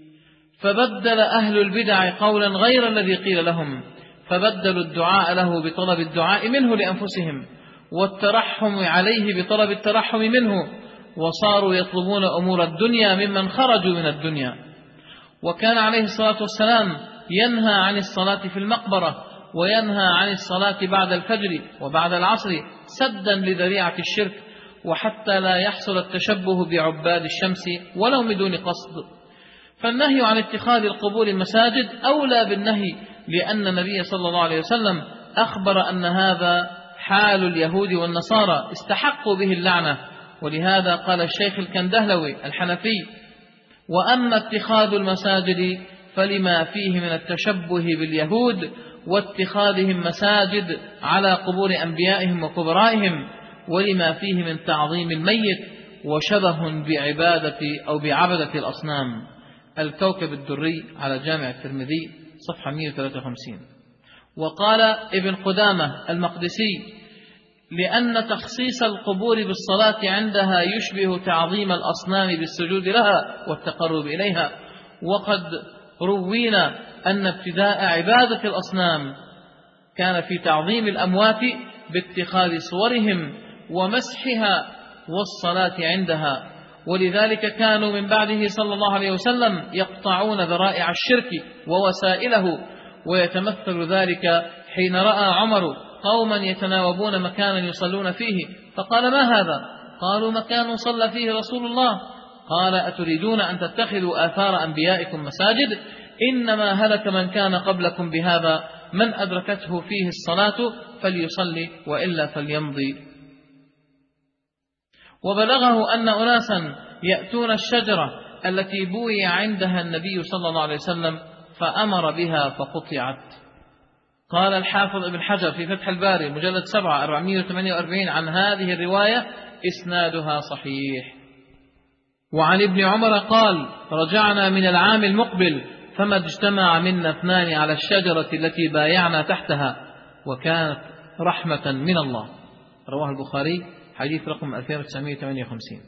فبدل أهل البدع قولا غير الذي قيل لهم، فبدلوا الدعاء له بطلب الدعاء منه لأنفسهم، والترحم عليه بطلب الترحم منه، وصاروا يطلبون أمور الدنيا ممن خرجوا من الدنيا. وكان عليه الصلاة والسلام ينهى عن الصلاة في المقبرة، وينهى عن الصلاة بعد الفجر وبعد العصر سدا لذريعة الشرك، وحتى لا يحصل التشبه بعباد الشمس ولو بدون قصد. فالنهي عن اتخاذ القبور مساجد أولى بالنهي، لأن النبي صلى الله عليه وسلم أخبر أن هذا حال اليهود والنصارى استحقوا به اللعنة. ولهذا قال الشيخ الكندهلوي الحنفي: وأما اتخاذ المساجد فلما فيه من التشبه باليهود واتخاذهم مساجد على قبور أنبيائهم وكبرائهم، ولما فيه من تعظيم الميت وشبه بعبادة أو بعبدة الأصنام. الكوكب الدري على جامع الترمذي صفحة 153. وقال ابن قدامة المقدسي: لأن تخصيص القبور بالصلاة عندها يشبه تعظيم الأصنام بالسجود لها والتقرب إليها. وقد روينا أن ابتداء عبادة الأصنام كان في تعظيم الأموات باتخاذ صورهم ومسحها والصلاة عندها، ولذلك كانوا من بعده صلى الله عليه وسلم يقطعون ذرائع الشرك ووسائله. ويتمثل ذلك حين رأى عمر قوما يتناوبون مكانا يصلون فيه، فقال: ما هذا؟ قالوا: مكان صلى فيه رسول الله. قال: أتريدون أن تتخذوا آثار أنبيائكم مساجد؟ إنما هلك من كان قبلكم بهذا، من أدركته فيه الصلاة فليصلي وإلا فليمضي. وبلغه أن أناسا يأتون الشجرة التي بوي عندها النبي صلى الله عليه وسلم فأمر بها فقطعت. قال الحافظ ابن حجر في فتح الباري مجلد 7 448 عن هذه الرواية: إسنادها صحيح. وعن ابن عمر قال: رجعنا من العام المقبل فما اجتمع منا اثنان على الشجرة التي بايعنا تحتها، وكانت رحمة من الله. رواه البخاري حديث رقم 2958.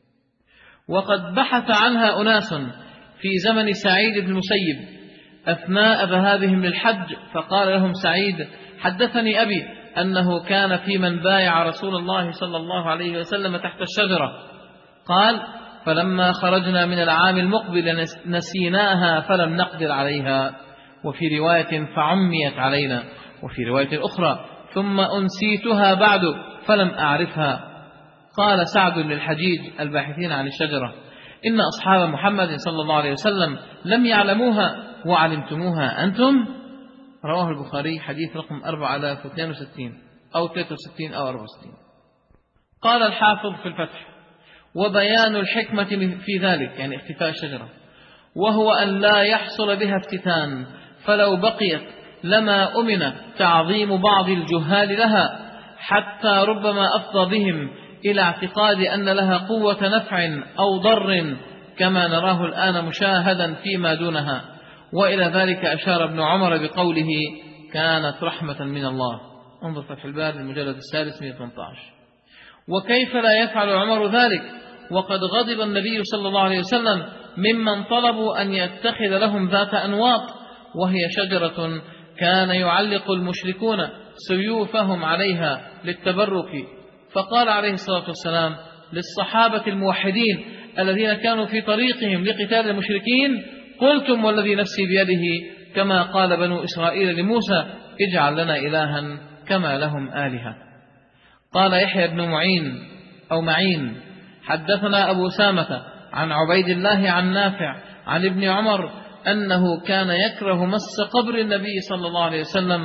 وقد بحث عنها أناس في زمن سعيد بن المسيب أثناء ذهابهم للحج، فقال لهم سعيد: حدثني أبي أنه كان في من بايع رسول الله صلى الله عليه وسلم تحت الشجرة. قال: فلما خرجنا من العام المقبل نسيناها فلم نقدر عليها. وفي رواية: فعميت علينا. وفي رواية أخرى: ثم أنسيتها بعد فلم أعرفها. قال سعد للحجيج الباحثين عن الشجرة: إن أصحاب محمد صلى الله عليه وسلم لم يعلموها وعلمتموها أنتم. رواه البخاري حديث رقم 4062 أو 63 أو 64. قال الحافظ في الفتح: وبيان الحكمة في ذلك، يعني اختفاء الشجرة، وهو أن لا يحصل بها افتتان، فلو بقيت لما أمن تعظيم بعض الجهال لها، حتى ربما أفضى بهم إلى اعتقاد أن لها قوة نفع أو ضر، كما نراه الآن مشاهدا فيما دونها. وإلى ذلك أشار ابن عمر بقوله: كانت رحمة من الله. انظر فتح الباري المجلد 118. وكيف لا يفعل عمر ذلك وقد غضب النبي صلى الله عليه وسلم ممن طلبوا أن يتخذ لهم ذات أنواط، وهي شجرة كان يعلق المشركون سيوفهم عليها للتبرك. فقال عليه الصلاة والسلام للصحابة الموحدين الذين كانوا في طريقهم لقتال المشركين: قلتم والذي نفسي بيده، كما قال بنو إسرائيل لموسى: اجعل لنا إلها كما لهم آلهة. قال يحيى بن معين: حدثنا أبو سامة عن عبيد الله عن نافع عن ابن عمر أنه كان يكره مس قبر النبي صلى الله عليه وسلم،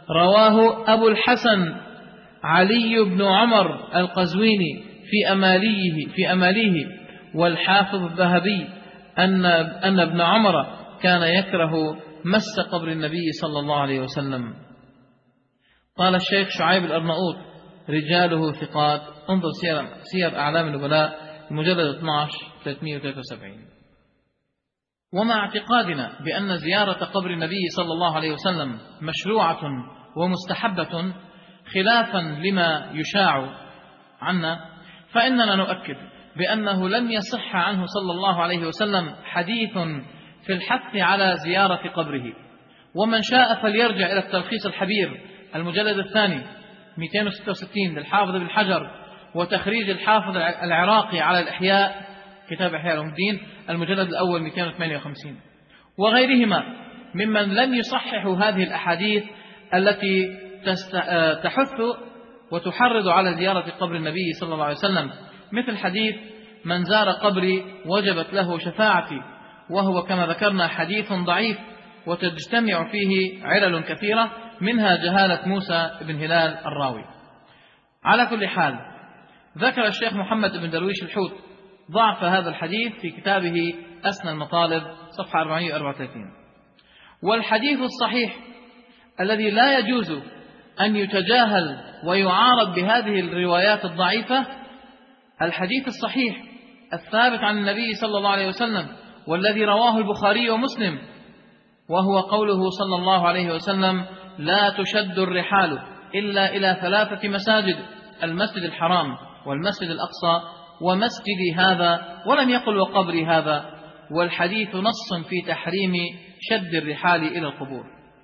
رواه أبو الحسن علي بن عمر القزويني في أماليه والحافظ الذهبي أن ابن عمر كان يكره مس قبر النبي صلى الله عليه وسلم. قال الشيخ شعيب الأرناؤوط رجاله ثقات. انظر سير أعلام النبلاء المجلد 12 373. ومع اعتقادنا بأن زيارة قبر النبي صلى الله عليه وسلم مشروعة ومستحبة خلافا لما يشاع عنا، فإننا نؤكد بأنه لم يصح عنه صلى الله عليه وسلم حديث في الحث على زيارة قبره. ومن شاء فليرجع إلى التلخيص الحبير المجلد الثاني 266 للحافظ بن حجر، وتخريج الحافظ العراقي على الإحياء كتاب إحياء علوم الدين المجلد الأول 258، وغيرهما ممن لم يصححوا هذه الأحاديث التي تحث وتحرض على زيارة قبر النبي صلى الله عليه وسلم، مثل حديث من زار قبري وجبت له شفاعتي، وهو كما ذكرنا حديث ضعيف وتجتمع فيه علل كثيرة، منها جهالة موسى بن هلال الراوي. على كل حال، ذكر الشيخ محمد بن درويش الحوت ضعف هذا الحديث في كتابه أسنى المطالب صفحة 434. والحديث الصحيح الذي لا يجوز أن يتجاهل ويعارض بهذه الروايات الضعيفة الحديث الصحيح الثابت عن النبي صلى الله عليه وسلم، والذي رواه البخاري ومسلم، وهو قوله صلى الله عليه وسلم: لا تشد الرحال إلا إلى 3 مساجد: المسجد الحرام والمسجد الأقصى ومسجدي هذا، ولم يقل وقبري هذا. والحديث نص في تحريم شد الرحال إلى القبور.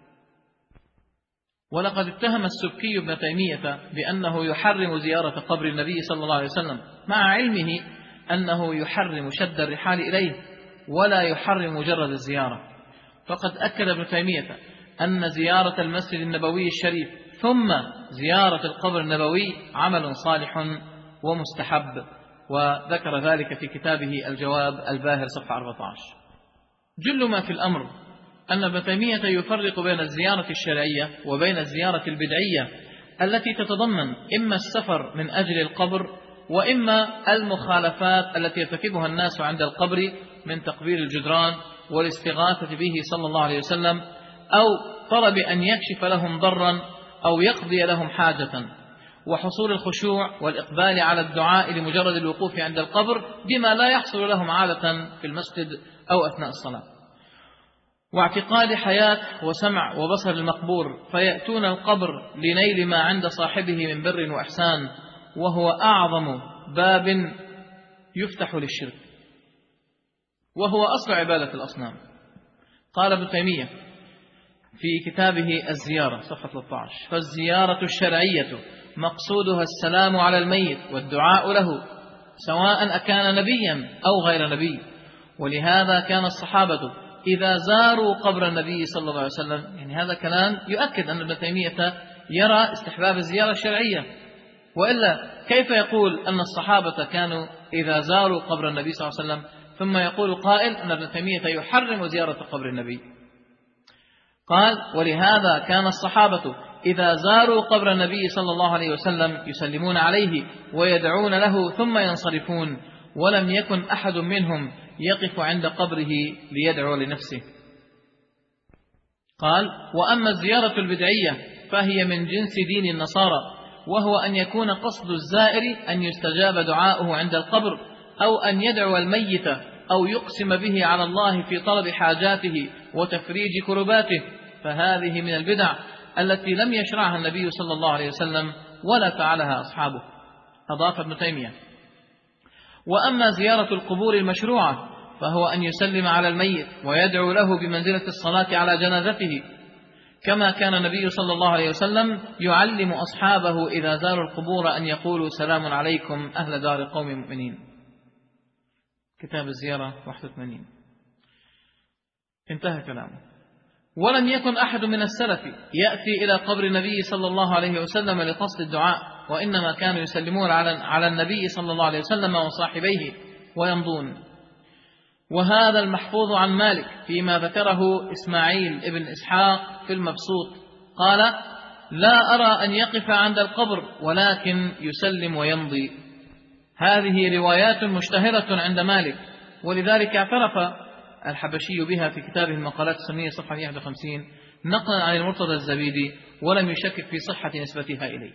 ولقد اتهم السبكي ابن تيمية بأنه يحرم زيارة قبر النبي صلى الله عليه وسلم، مع علمه أنه يحرم شد الرحال إليه ولا يحرم مجرد الزيارة. فقد أكد ابن تيمية أن زيارة المسجد النبوي الشريف ثم زيارة القبر النبوي عمل صالح ومستحب، وذكر ذلك في كتابه الجواب الباهر صفحة 14. جل ما في الأمر أن ابن تيمية يفرق بين الزيارة الشرعية وبين الزيارة البدعية التي تتضمن إما السفر من أجل القبر، وإما المخالفات التي يرتكبها الناس عند القبر من تقبيل الجدران والاستغاثة به صلى الله عليه وسلم، أو طلب أن يكشف لهم ضرا أو يقضي لهم حاجة، وحصول الخشوع والإقبال على الدعاء لمجرد الوقوف عند القبر بما لا يحصل لهم عادة في المسجد أو أثناء الصلاة، واعتقاد حياة وسمع وبصر المقبور، فيأتون القبر لنيل ما عند صاحبه من بر وإحسان، وهو أعظم باب يفتح للشرك، وهو أصل عبادة الأصنام. قال ابن تيمية في كتابه الزيارة صفحة 13: فالزيارة الشرعية مقصودها السلام على الميت والدعاء له، سواء أكان نبيا أو غير نبي. ولهذا كان الصحابة إذا زاروا قبر النبي صلى الله عليه وسلم، يعني هذا كلام يؤكد أن ابن تيمية يرى استحباب الزيارة الشرعية، وإلا كيف يقول أن الصحابة كانوا إذا زاروا قبر النبي صلى الله عليه وسلم ثم يقول قائل أن ابن تيمية يحرم زيارة قبر النبي؟ قال: ولهذا كان الصحابة إذا زاروا قبر النبي صلى الله عليه وسلم يسلمون عليه ويدعون له ثم ينصرفون، ولم يكن أحد منهم يقف عند قبره ليدعو لنفسه. قال: وأما الزيارة البدعية فهي من جنس دين النصارى، وهو أن يكون قصد الزائر أن يستجاب دعاؤه عند القبر، أو أن يدعو الميت، أو يقسم به على الله في طلب حاجاته وتفريج كرباته، فهذه من البدع التي لم يشرعها النبي صلى الله عليه وسلم ولا فعلها أصحابه. أضاف ابن تيمية: وأما زيارة القبور المشروعة فهو أن يسلم على الميت ويدعو له بمنزلة الصلاة على جنازته، كما كان النبي صلى الله عليه وسلم يعلم أصحابه إذا زاروا القبور أن يقولوا: سلام عليكم أهل دار قوم مؤمنين. كتاب الزيارة 81. انتهى كلامه. ولم يكن أحد من السلف يأتي إلى قبر النبي صلى الله عليه وسلم لقصد الدعاء، وإنما كانوا يسلمون على النبي صلى الله عليه وسلم وصاحبيه ويمضون. وهذا المحفوظ عن مالك فيما ذكره إسماعيل ابن إسحاق في المبسوط. قال: لا أرى أن يقف عند القبر ولكن يسلم ويمضي. هذه روايات مشتهرة عند مالك، ولذلك اعترف الحبشي بها في كتابه المقالات السنية صفحة 51 نقلا عن المرتضى الزبيدي، ولم يشكك في صحة نسبتها إليه.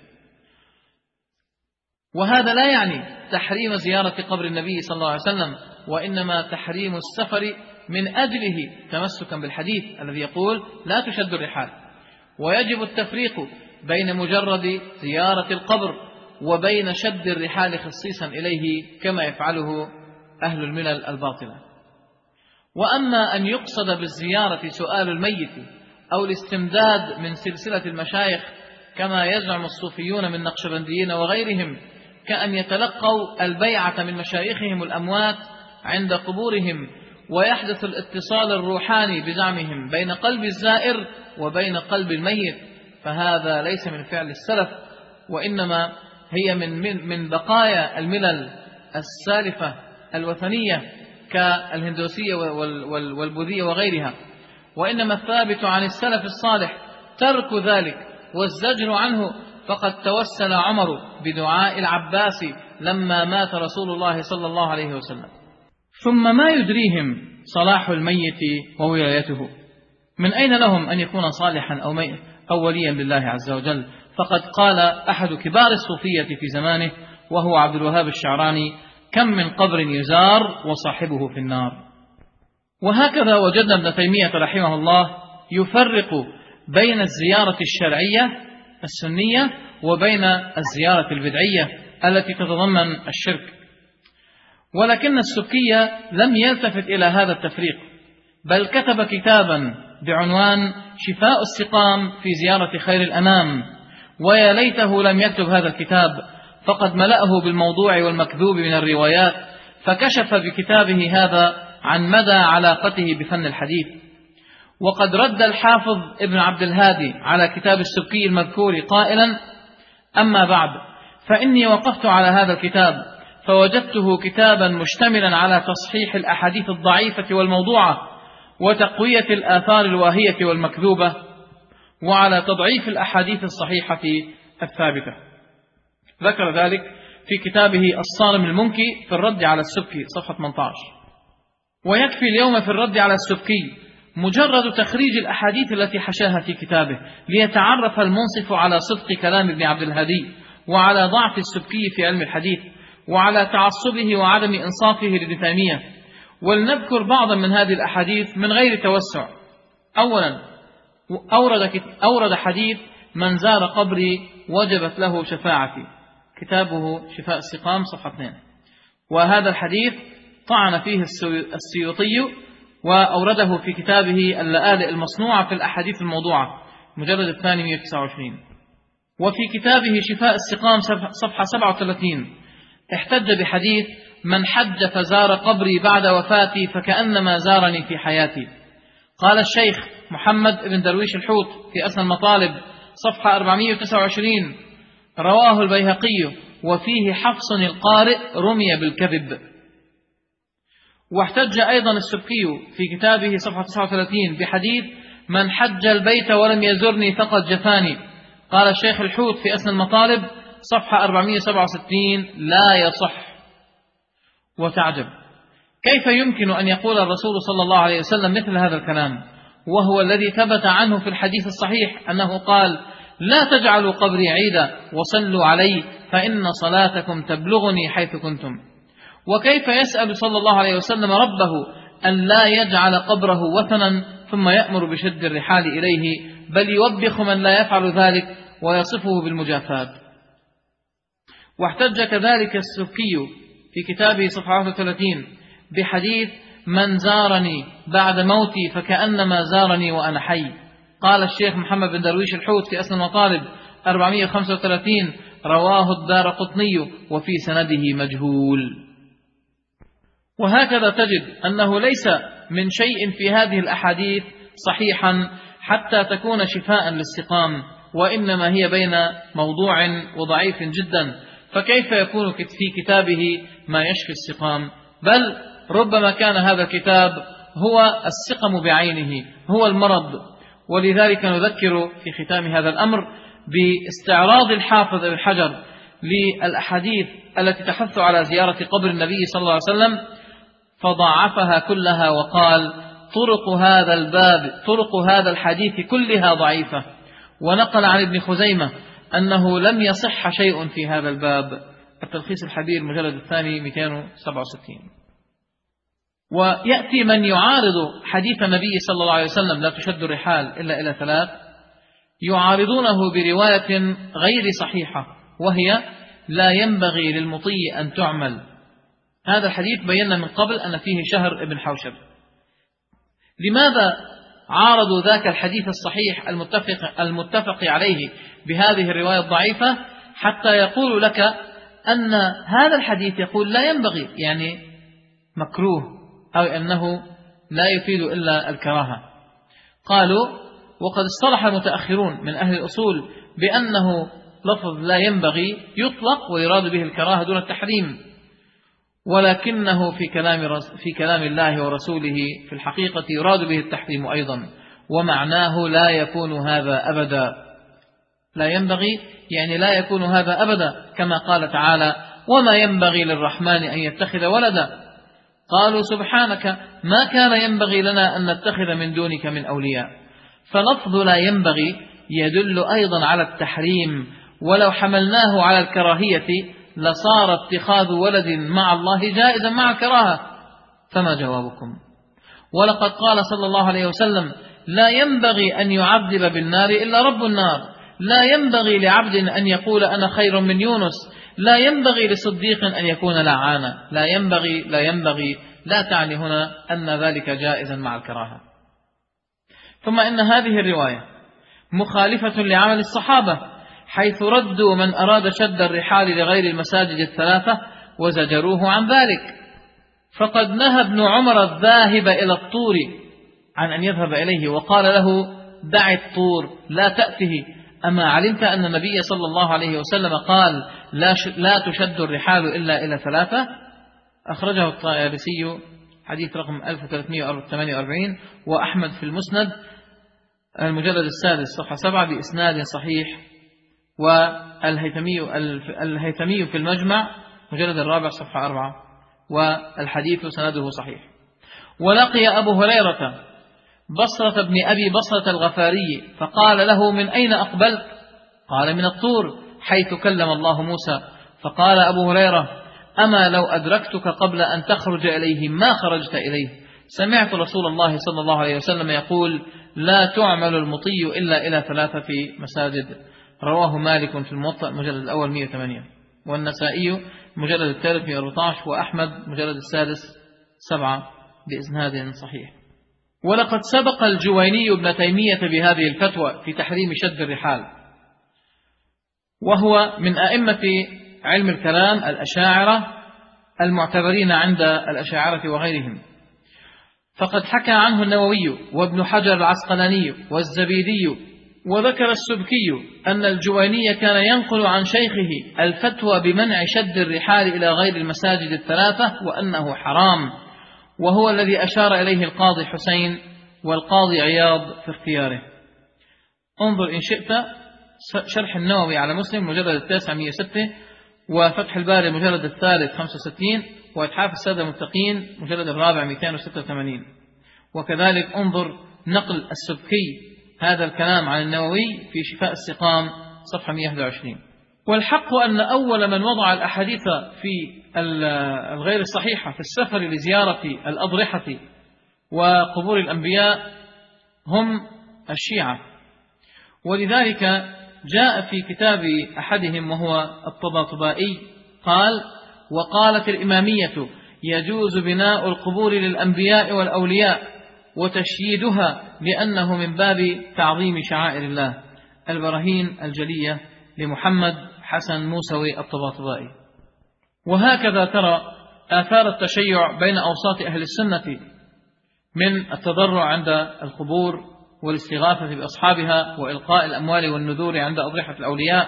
وهذا لا يعني تحريم زيارة قبر النبي صلى الله عليه وسلم، وإنما تحريم السفر من أجله تمسكا بالحديث الذي يقول لا تشد الرحال. ويجب التفريق بين مجرد زيارة القبر وبين شد الرحال خصيصا إليه كما يفعله أهل الملل الباطلة. وأما أن يقصد بالزيارة سؤال الميت أو الاستمداد من سلسلة المشايخ كما يزعم الصوفيون من نقشبنديين وغيرهم، كأن يتلقوا البيعة من مشايخهم الأموات عند قبورهم، ويحدث الاتصال الروحاني بزعمهم بين قلب الزائر وبين قلب الميت، فهذا ليس من فعل السلف، وإنما هي من بقايا الملل السالفة الوثنية كالهندوسية والبوذية وغيرها. وإنما الثابت عن السلف الصالح ترك ذلك والزجر عنه، فقد توسل عمر بدعاء العباس لما مات رسول الله صلى الله عليه وسلم. ثم ما يدريهم صلاح الميت وولايته؟ من أين لهم أن يكون صالحا أو وليا لله عز وجل؟ فقد قال أحد كبار الصوفية في زمانه وهو عبد الوهاب الشعراني: كم من قبر يزار وصاحبه في النار. وهكذا وجدنا ابن تيمية رحمه الله يفرق بين الزيارة الشرعية السنية وبين الزيارة البدعية التي تتضمن الشرك. ولكن السبكي لم يلتفت إلى هذا التفريق، بل كتب كتابا بعنوان شفاء السقام في زيارة خير الأنام، ويا ليته لم يكتب هذا الكتاب، فقد ملأه بالموضوع والمكذوب من الروايات، فكشف بكتابه هذا عن مدى علاقته بفن الحديث. وقد رد الحافظ ابن عبد الهادي على كتاب السبكي المذكور قائلا: أما بعد، فإني وقفت على هذا الكتاب فوجدته كتابا مشتملا على تصحيح الأحاديث الضعيفة والموضوعة، وتقوية الآثار الواهية والمكذوبة، وعلى تضعيف الأحاديث الصحيحة الثابتة. ذكر ذلك في كتابه الصارم المنكي في الرد على السبكي صفحة 18. ويكفي اليوم في الرد على السبكي مجرد تخريج الأحاديث التي حشاها في كتابه، ليتعرف المنصف على صدق كلام ابن عبد الهادي، وعلى ضعف السبكي في علم الحديث، وعلى تعصبه وعدم إنصافه لابن تيمية. ولنذكر بعضا من هذه الأحاديث من غير توسع. أولا، أورد حديث من زار قبري وجبت له شفاعتي، كتابه شفاء السقام صفحة 2. وهذا الحديث طعن فيه السيوطي، وأورده في كتابه اللآلئ المصنوعة في الأحاديث الموضوعة مجلد الثاني 129. وفي كتابه شفاء السقام صفحة 37 احتج بحديث من حج فزار قبري بعد وفاتي فكأنما زارني في حياتي. قال الشيخ محمد بن درويش الحوت في أسنى المطالب صفحة 429: رواه البيهقي وفيه حفص القارئ رمي بالكذب. واحتج أيضا السبكي في كتابه صفحة 39 بحديث من حج البيت ولم يزرني فقد جفاني. قال الشيخ الحوت في أسنى المطالب صفحة 467: لا يصح. وتعجب كيف يمكن أن يقول الرسول صلى الله عليه وسلم مثل هذا الكلام، وهو الذي ثبت عنه في الحديث الصحيح أنه قال: لا تجعلوا قبري عيدا وصلوا علي فإن صلاتكم تبلغني حيث كنتم. وكيف يسأل صلى الله عليه وسلم ربه أن لا يجعل قبره وثنا ثم يأمر بشد الرحال إليه، بل يوبخ من لا يفعل ذلك ويصفه بالمجافات. واحتج كذلك السبكي في كتابه صفحة 31 بحديث من زارني بعد موتي فكأنما زارني وأنا حي. قال الشيخ محمد بن درويش الحوت في أسنى المطالب 435: رواه الدارقطني وفي سنده مجهول. وهكذا تجد أنه ليس من شيء في هذه الأحاديث صحيحا حتى تكون شفاء للسقام، وإنما هي بين موضوع وضعيف جدا، فكيف يكون في كتابه ما يشفي السقام؟ بل ربما كان هذا الكتاب هو السقم بعينه، هو المرض. ولذلك نذكر في ختام هذا الأمر باستعراض الحافظ ابن حجر للأحاديث التي تحث على زيارة قبر النبي صلى الله عليه وسلم فضاعفها كلها وقال طرق هذا الحديث كلها ضعيفة. ونقل عن ابن خزيمة أنه لم يصح شيء في هذا الباب. التلخيص الحبير مجلد الثاني 267. ويأتي من يعارض حديث النبي صلى الله عليه وسلم لا تشد الرحال إلا إلى 3، يعارضونه برواية غير صحيحة، وهي لا ينبغي للمطي أن تعمل. هذا الحديث بينا من قبل أن فيه شهر ابن حوشب. لماذا عارضوا ذاك الحديث الصحيح المتفق عليه بهذه الرواية الضعيفة؟ حتى يقول لك أن هذا الحديث يقول لا ينبغي، يعني مكروه، أو أنه لا يفيد إلا الكراهة. قالوا: وقد اصطلح المتأخرون من أهل الأصول بأنه لفظ لا ينبغي يطلق ويراد به الكراهة دون التحريم، ولكنه في كلام الله ورسوله في الحقيقة يراد به التحريم أيضا، ومعناه لا يكون هذا أبدا. لا ينبغي يعني لا يكون هذا أبدا، كما قال تعالى: وما ينبغي للرحمن أن يتخذ ولدا. قالوا: سبحانك ما كان ينبغي لنا أن نتخذ من دونك من أولياء. فلفظ لا ينبغي يدل أيضا على التحريم، ولو حملناه على الكراهية لصار اتخاذ ولد مع الله جائزا مع الكراهة. فما جوابكم؟ ولقد قال صلى الله عليه وسلم: لا ينبغي أن يعذب بالنار إلا رب النار. لا ينبغي لعبد أن يقول أنا خير من يونس. لا ينبغي لصديق أن يكون لعانا. لا ينبغي لا تعني هنا أن ذلك جائزا مع الكراهة. ثم إن هذه الرواية مخالفة لعمل الصحابة، حيث ردوا من أراد شد الرحال لغير المساجد 3 وزجروه عن ذلك. فقد نهى ابن عمر الذاهب إلى الطور عن أن يذهب إليه، وقال له: دع الطور لا تأته. أما علمت أن النبي صلى الله عليه وسلم قال: لا تشد الرحال إلا إلى 3؟ أخرجه الطيالسي حديث رقم 1348، وأحمد في المسند المجلد السادس صفحة 7 بإسناد صحيح، والهيثمي في المجمع مجلد الرابع صفحة 4، والحديث سنده صحيح. ولقي أبو هريرة بصرة بن أبي بصرة الغفاري فقال له: من أين أقبلت؟ قال: من الطور حيث كلم الله موسى. فقال أبو هريرة: أما لو أدركتك قبل أن تخرج إليه ما خرجت إليه. سمعت رسول الله صلى الله عليه وسلم يقول: لا تعمل المطي إلا إلى 3 في مساجد. رواه مالك في الموطأ مجلد الأول 108، والنسائي مجلد الثالث 114، وأحمد مجلد السادس 7 بإسناد صحيح. ولقد سبق الجويني ابن تيمية بهذه الفتوى في تحريم شد الرحال، وهو من أئمة علم الكلام الأشاعرة المعتبرين عند الأشاعرة وغيرهم. فقد حكى عنه النووي وابن حجر العسقلاني والزبيدي، وذكر السبكي أن الجويني كان ينقل عن شيخه الفتوى بمنع شد الرحال إلى غير المساجد 3 وأنه حرام، وهو الذي أشار إليه القاضي حسين والقاضي عياض في اختياره. انظر إن شئت شرح النووي على مسلم مجلد 9 106، وفتح الباري مجلد الثالث 65، وإتحاف السادة المتقين مجلد الرابع 286. وكذلك انظر نقل السبكي هذا الكلام عن النووي في شفاء السقام صفحة 121. والحق أن أول من وضع الأحاديث في الغير الصحيحة في السفر لزيارة الأضرحة وقبور الأنبياء هم الشيعة، ولذلك جاء في كتاب أحدهم وهو الطباطبائي قال: وقالت الإمامية يجوز بناء القبور للأنبياء والأولياء وتشييدها لأنه من باب تعظيم شعائر الله. البراهين الجلية لمحمد حسن موسوي الطباطبائي. وهكذا ترى آثار التشيع بين أوساط أهل السنة من التضرع عند القبور والاستغاثة بأصحابها وإلقاء الأموال والنذور عند أضرحة الأولياء.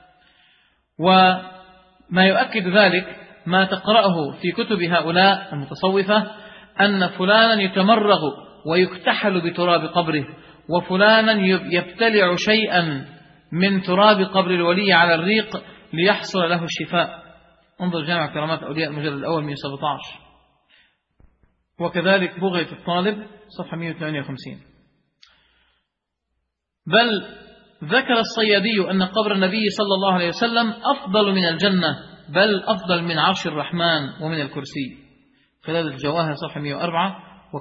وما يؤكد ذلك ما تقرأه في كتب هؤلاء المتصوفة أن فلانا يتمرغ ويكتحل بتراب قبره، وفلانا يبتلع شيئا من تراب قبر الولي على الريق ليحصل له الشفاء. انظر جامع كرامات أولياء المجلد الأول 117. وكذلك بغية الطالب صفحة 158. بل ذكر الصيادي أن قبر النبي صلى الله عليه وسلم أفضل من الجنة، بل أفضل من عرش الرحمن ومن الكرسي. كذلك الجواهر صفحة 104.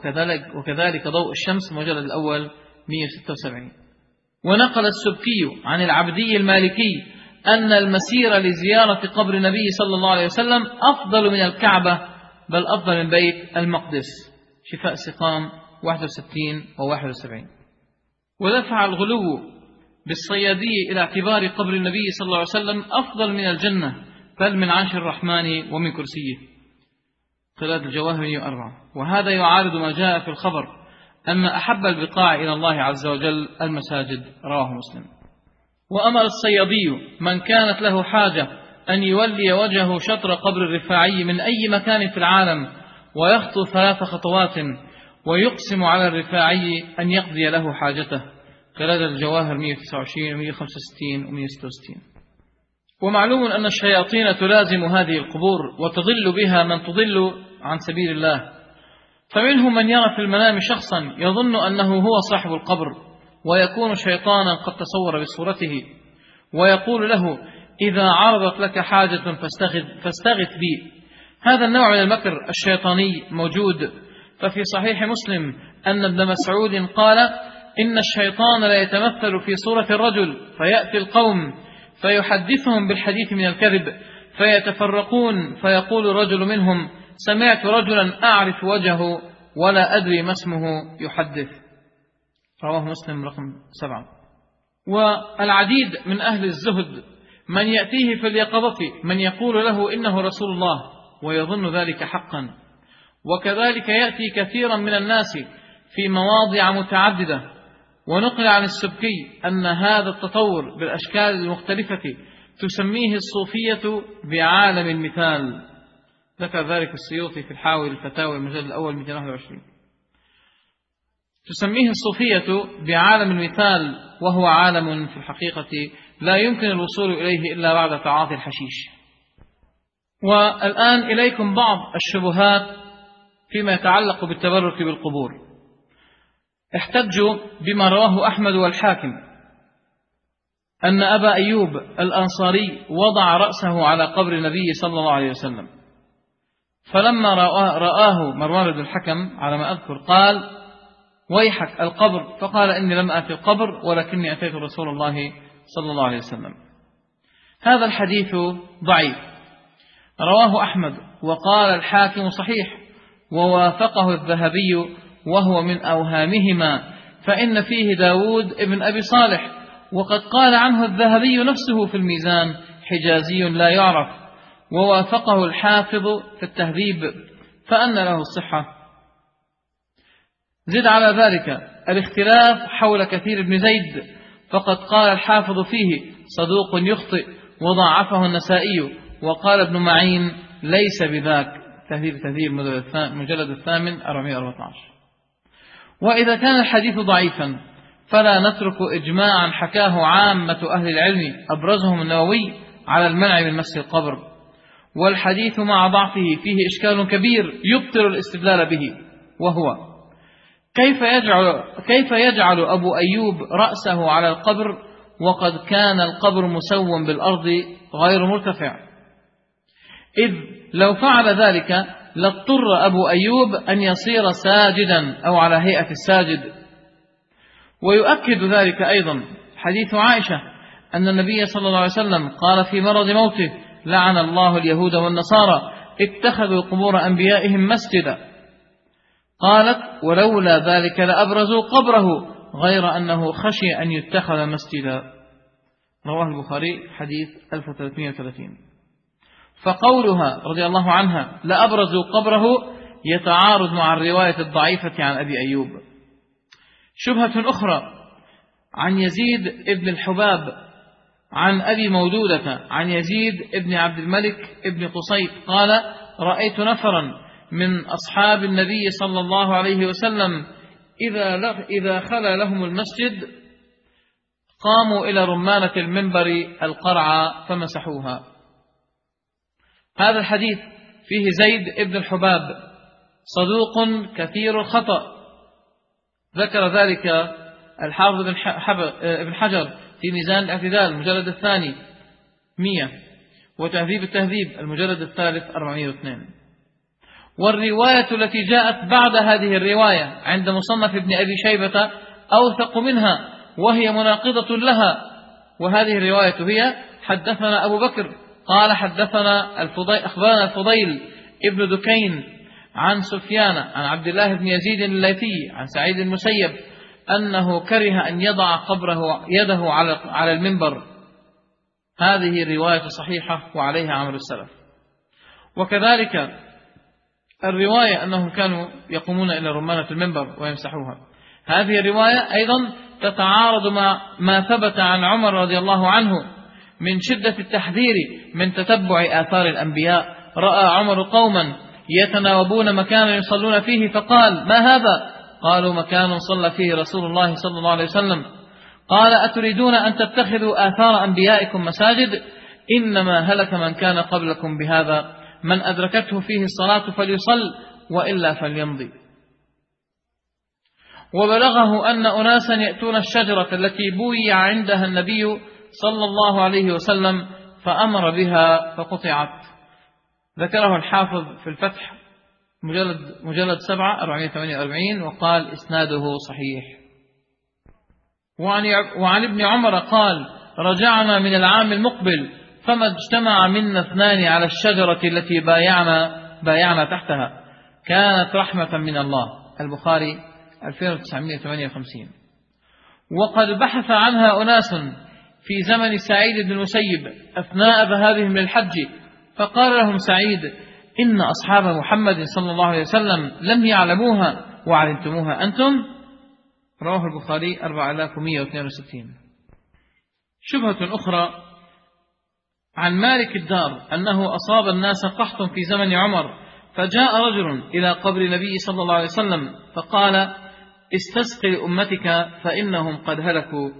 وكذلك ضوء الشمس مجلد الأول 176. ونقل السبكي عن العبدي المالكي أن المسير لزيارة قبر النبي صلى الله عليه وسلم أفضل من الكعبة، بل أفضل من بيت المقدس. شفاء سقام 61 و71. ودفع الغلو بالصيادي إلى اعتبار قبر النبي صلى الله عليه وسلم أفضل من الجنة، بل من عرش الرحمن ومن كرسيه. قلاد الجواهر 104. وهذا يعارض ما جاء في الخبر أن أحب البقاع إلى الله عز وجل المساجد، رواه مسلم. وأمر الصيادي من كانت له حاجة أن يولي وجهه شطر قبر الرفاعي من أي مكان في العالم ويخطو 3 خطوات ويقسم على الرفاعي أن يقضي له حاجته. قلاد الجواهر 129 و165 و166. ومعلوم أن الشياطين تلازم هذه القبور وتضل بها من تضل عن سبيل الله، فمنهم من يرى في المنام شخصا يظن أنه هو صاحب القبر، ويكون شيطانا قد تصور بصورته، ويقول له: إذا عرضت لك حاجة فاستغث بي. هذا النوع من المكر الشيطاني موجود. ففي صحيح مسلم أن ابن مسعود قال: إن الشيطان لا يتمثل في صورة الرجل، فيأتي القوم فيحدثهم بالحديث من الكذب، فيتفرقون، فيقول رجل منهم: سمعت رجلا أعرف وجهه ولا أدري ما اسمه يحدث. رواه مسلم رقم 7. والعديد من أهل الزهد من يأتيه في اليقظة من يقول له إنه رسول الله ويظن ذلك حقا. وكذلك يأتي كثيرا من الناس في مواضع متعددة. ونقل عن السبكي أن هذا التطور بالأشكال المختلفة تسميه الصوفية بعالم المثال. ذكر ذلك السيوطي في الحاوي الفتاوى المجلد الأول 221. تسميه الصوفية بعالم المثال، وهو عالم في الحقيقة لا يمكن الوصول إليه إلا بعد تعاطي الحشيش. والآن إليكم بعض الشبهات فيما يتعلق بالتبرك بالقبور. احتجوا بما رواه أحمد والحاكم أن أبا أيوب الأنصاري وضع رأسه على قبر النبي صلى الله عليه وسلم، فلما رآه مروان بن الحكم على ما أذكر قال: ويحك القبر، فقال: إني لم أتي القبر ولكني أتيت رسول الله صلى الله عليه وسلم. هذا الحديث ضعيف، رواه أحمد، وقال الحاكم صحيح، ووافقه الذهبي وهو من أوهامهما، فإن فيه داود ابن أبي صالح، وقد قال عنه الذهبي نفسه في الميزان: حجازي لا يعرف. ووافقه الحافظ في التهذيب فأن له الصحة. زد على ذلك الاختلاف حول كثير بن زيد، فقد قال الحافظ فيه: صدوق يخطئ، وضعفه النسائي، وقال ابن معين: ليس بذاك. تهذيب مجلد 8 414. وإذا كان الحديث ضعيفا فلا نترك إجماعا حكاه عامة أهل العلم أبرزهم النووي على المنع من مس القبر. والحديث مع ضعفه فيه إشكال كبير يبطل الاستدلال به، وهو: كيف يجعل أبو أيوب رأسه على القبر وقد كان القبر مسوى بالأرض غير مرتفع؟ إذ لو فعل ذلك لاضطر أبو أيوب أن يصير ساجدا أو على هيئة الساجد. ويؤكد ذلك أيضا حديث عائشة أن النبي صلى الله عليه وسلم قال في مرض موته: لعن الله اليهود والنصارى اتخذوا قبور أنبيائهم مسجدا. قالت: ولولا ذلك لأبرزوا قبره، غير أنه خشي أن يتخذ مسجدا. رواه البخاري حديث 1330. فقولها رضي الله عنها لأبرزوا قبره يتعارض مع الرواية الضعيفة عن أبي أيوب. شبهة أخرى عن يزيد ابن الحباب عن أبي مودودة عن يزيد ابن عبد الملك ابن قصيط قال: رأيت نفرا من أصحاب النبي صلى الله عليه وسلم إذا خلى لهم المسجد قاموا إلى رمانة المنبر القرعة فمسحوها. هذا الحديث فيه زيد ابن الحباب صدوق كثير الخطأ، ذكر ذلك الحافظ ابن حجر في ميزان الاعتدال المجلد الثاني 100، وتهذيب التهذيب المجلد الثالث 402. والرواية التي جاءت بعد هذه الرواية عند مصنف ابن أبي شيبة أوثق منها وهي مناقضة لها، وهذه الرواية هي: حدثنا أبو بكر قال حدثنا أخبرنا الفضيل ابن دكين عن سفيان عن عبد الله بن يزيد الليثي عن سعيد المسيب أنه كره أن يضع يده على المنبر. هذه الرواية صحيحة وعليها عمل السلف. وكذلك الرواية أنهم كانوا يقومون إلى رمانة المنبر ويمسحوها، هذه الرواية أيضا تتعارض مع ما ثبت عن عمر رضي الله عنه من شدة التحذير من تتبع آثار الأنبياء. رأى عمر قوما يتناوبون مكانا يصلون فيه فقال: ما هذا؟ قالوا: مكان صلى فيه رسول الله صلى الله عليه وسلم. قال: أتريدون أن تتخذوا آثار أنبيائكم مساجد؟ إنما هلك من كان قبلكم بهذا، من أدركته فيه الصلاة فليصل وإلا فليمضي. وبلغه أن أناسا يأتون الشجرة التي بويع عندها النبي صلى الله عليه وسلم فأمر بها فقطعت. ذكره الحافظ في الفتح مجلد 7 448 وقال: إسناده صحيح. وعن ابن عمر قال: رجعنا من العام المقبل فما اجتمع منا اثنان على الشجرة التي بايعنا تحتها، كانت رحمة من الله. البخاري 2958. وقد بحث عنها أناس في زمن سعيد بن المسيب أثناء ذهابهم للحج، فقال لهم سعيد: إن أصحاب محمد صلى الله عليه وسلم لم يعلموها وعلمتموها أنتم. رواه البخاري 4162. شبهة أخرى عن مالك الدار أنه أصاب الناس قحط في زمن عمر، فجاء رجل إلى قبر النبي صلى الله عليه وسلم فقال: استسق لأمتك فإنهم قد هلكوا.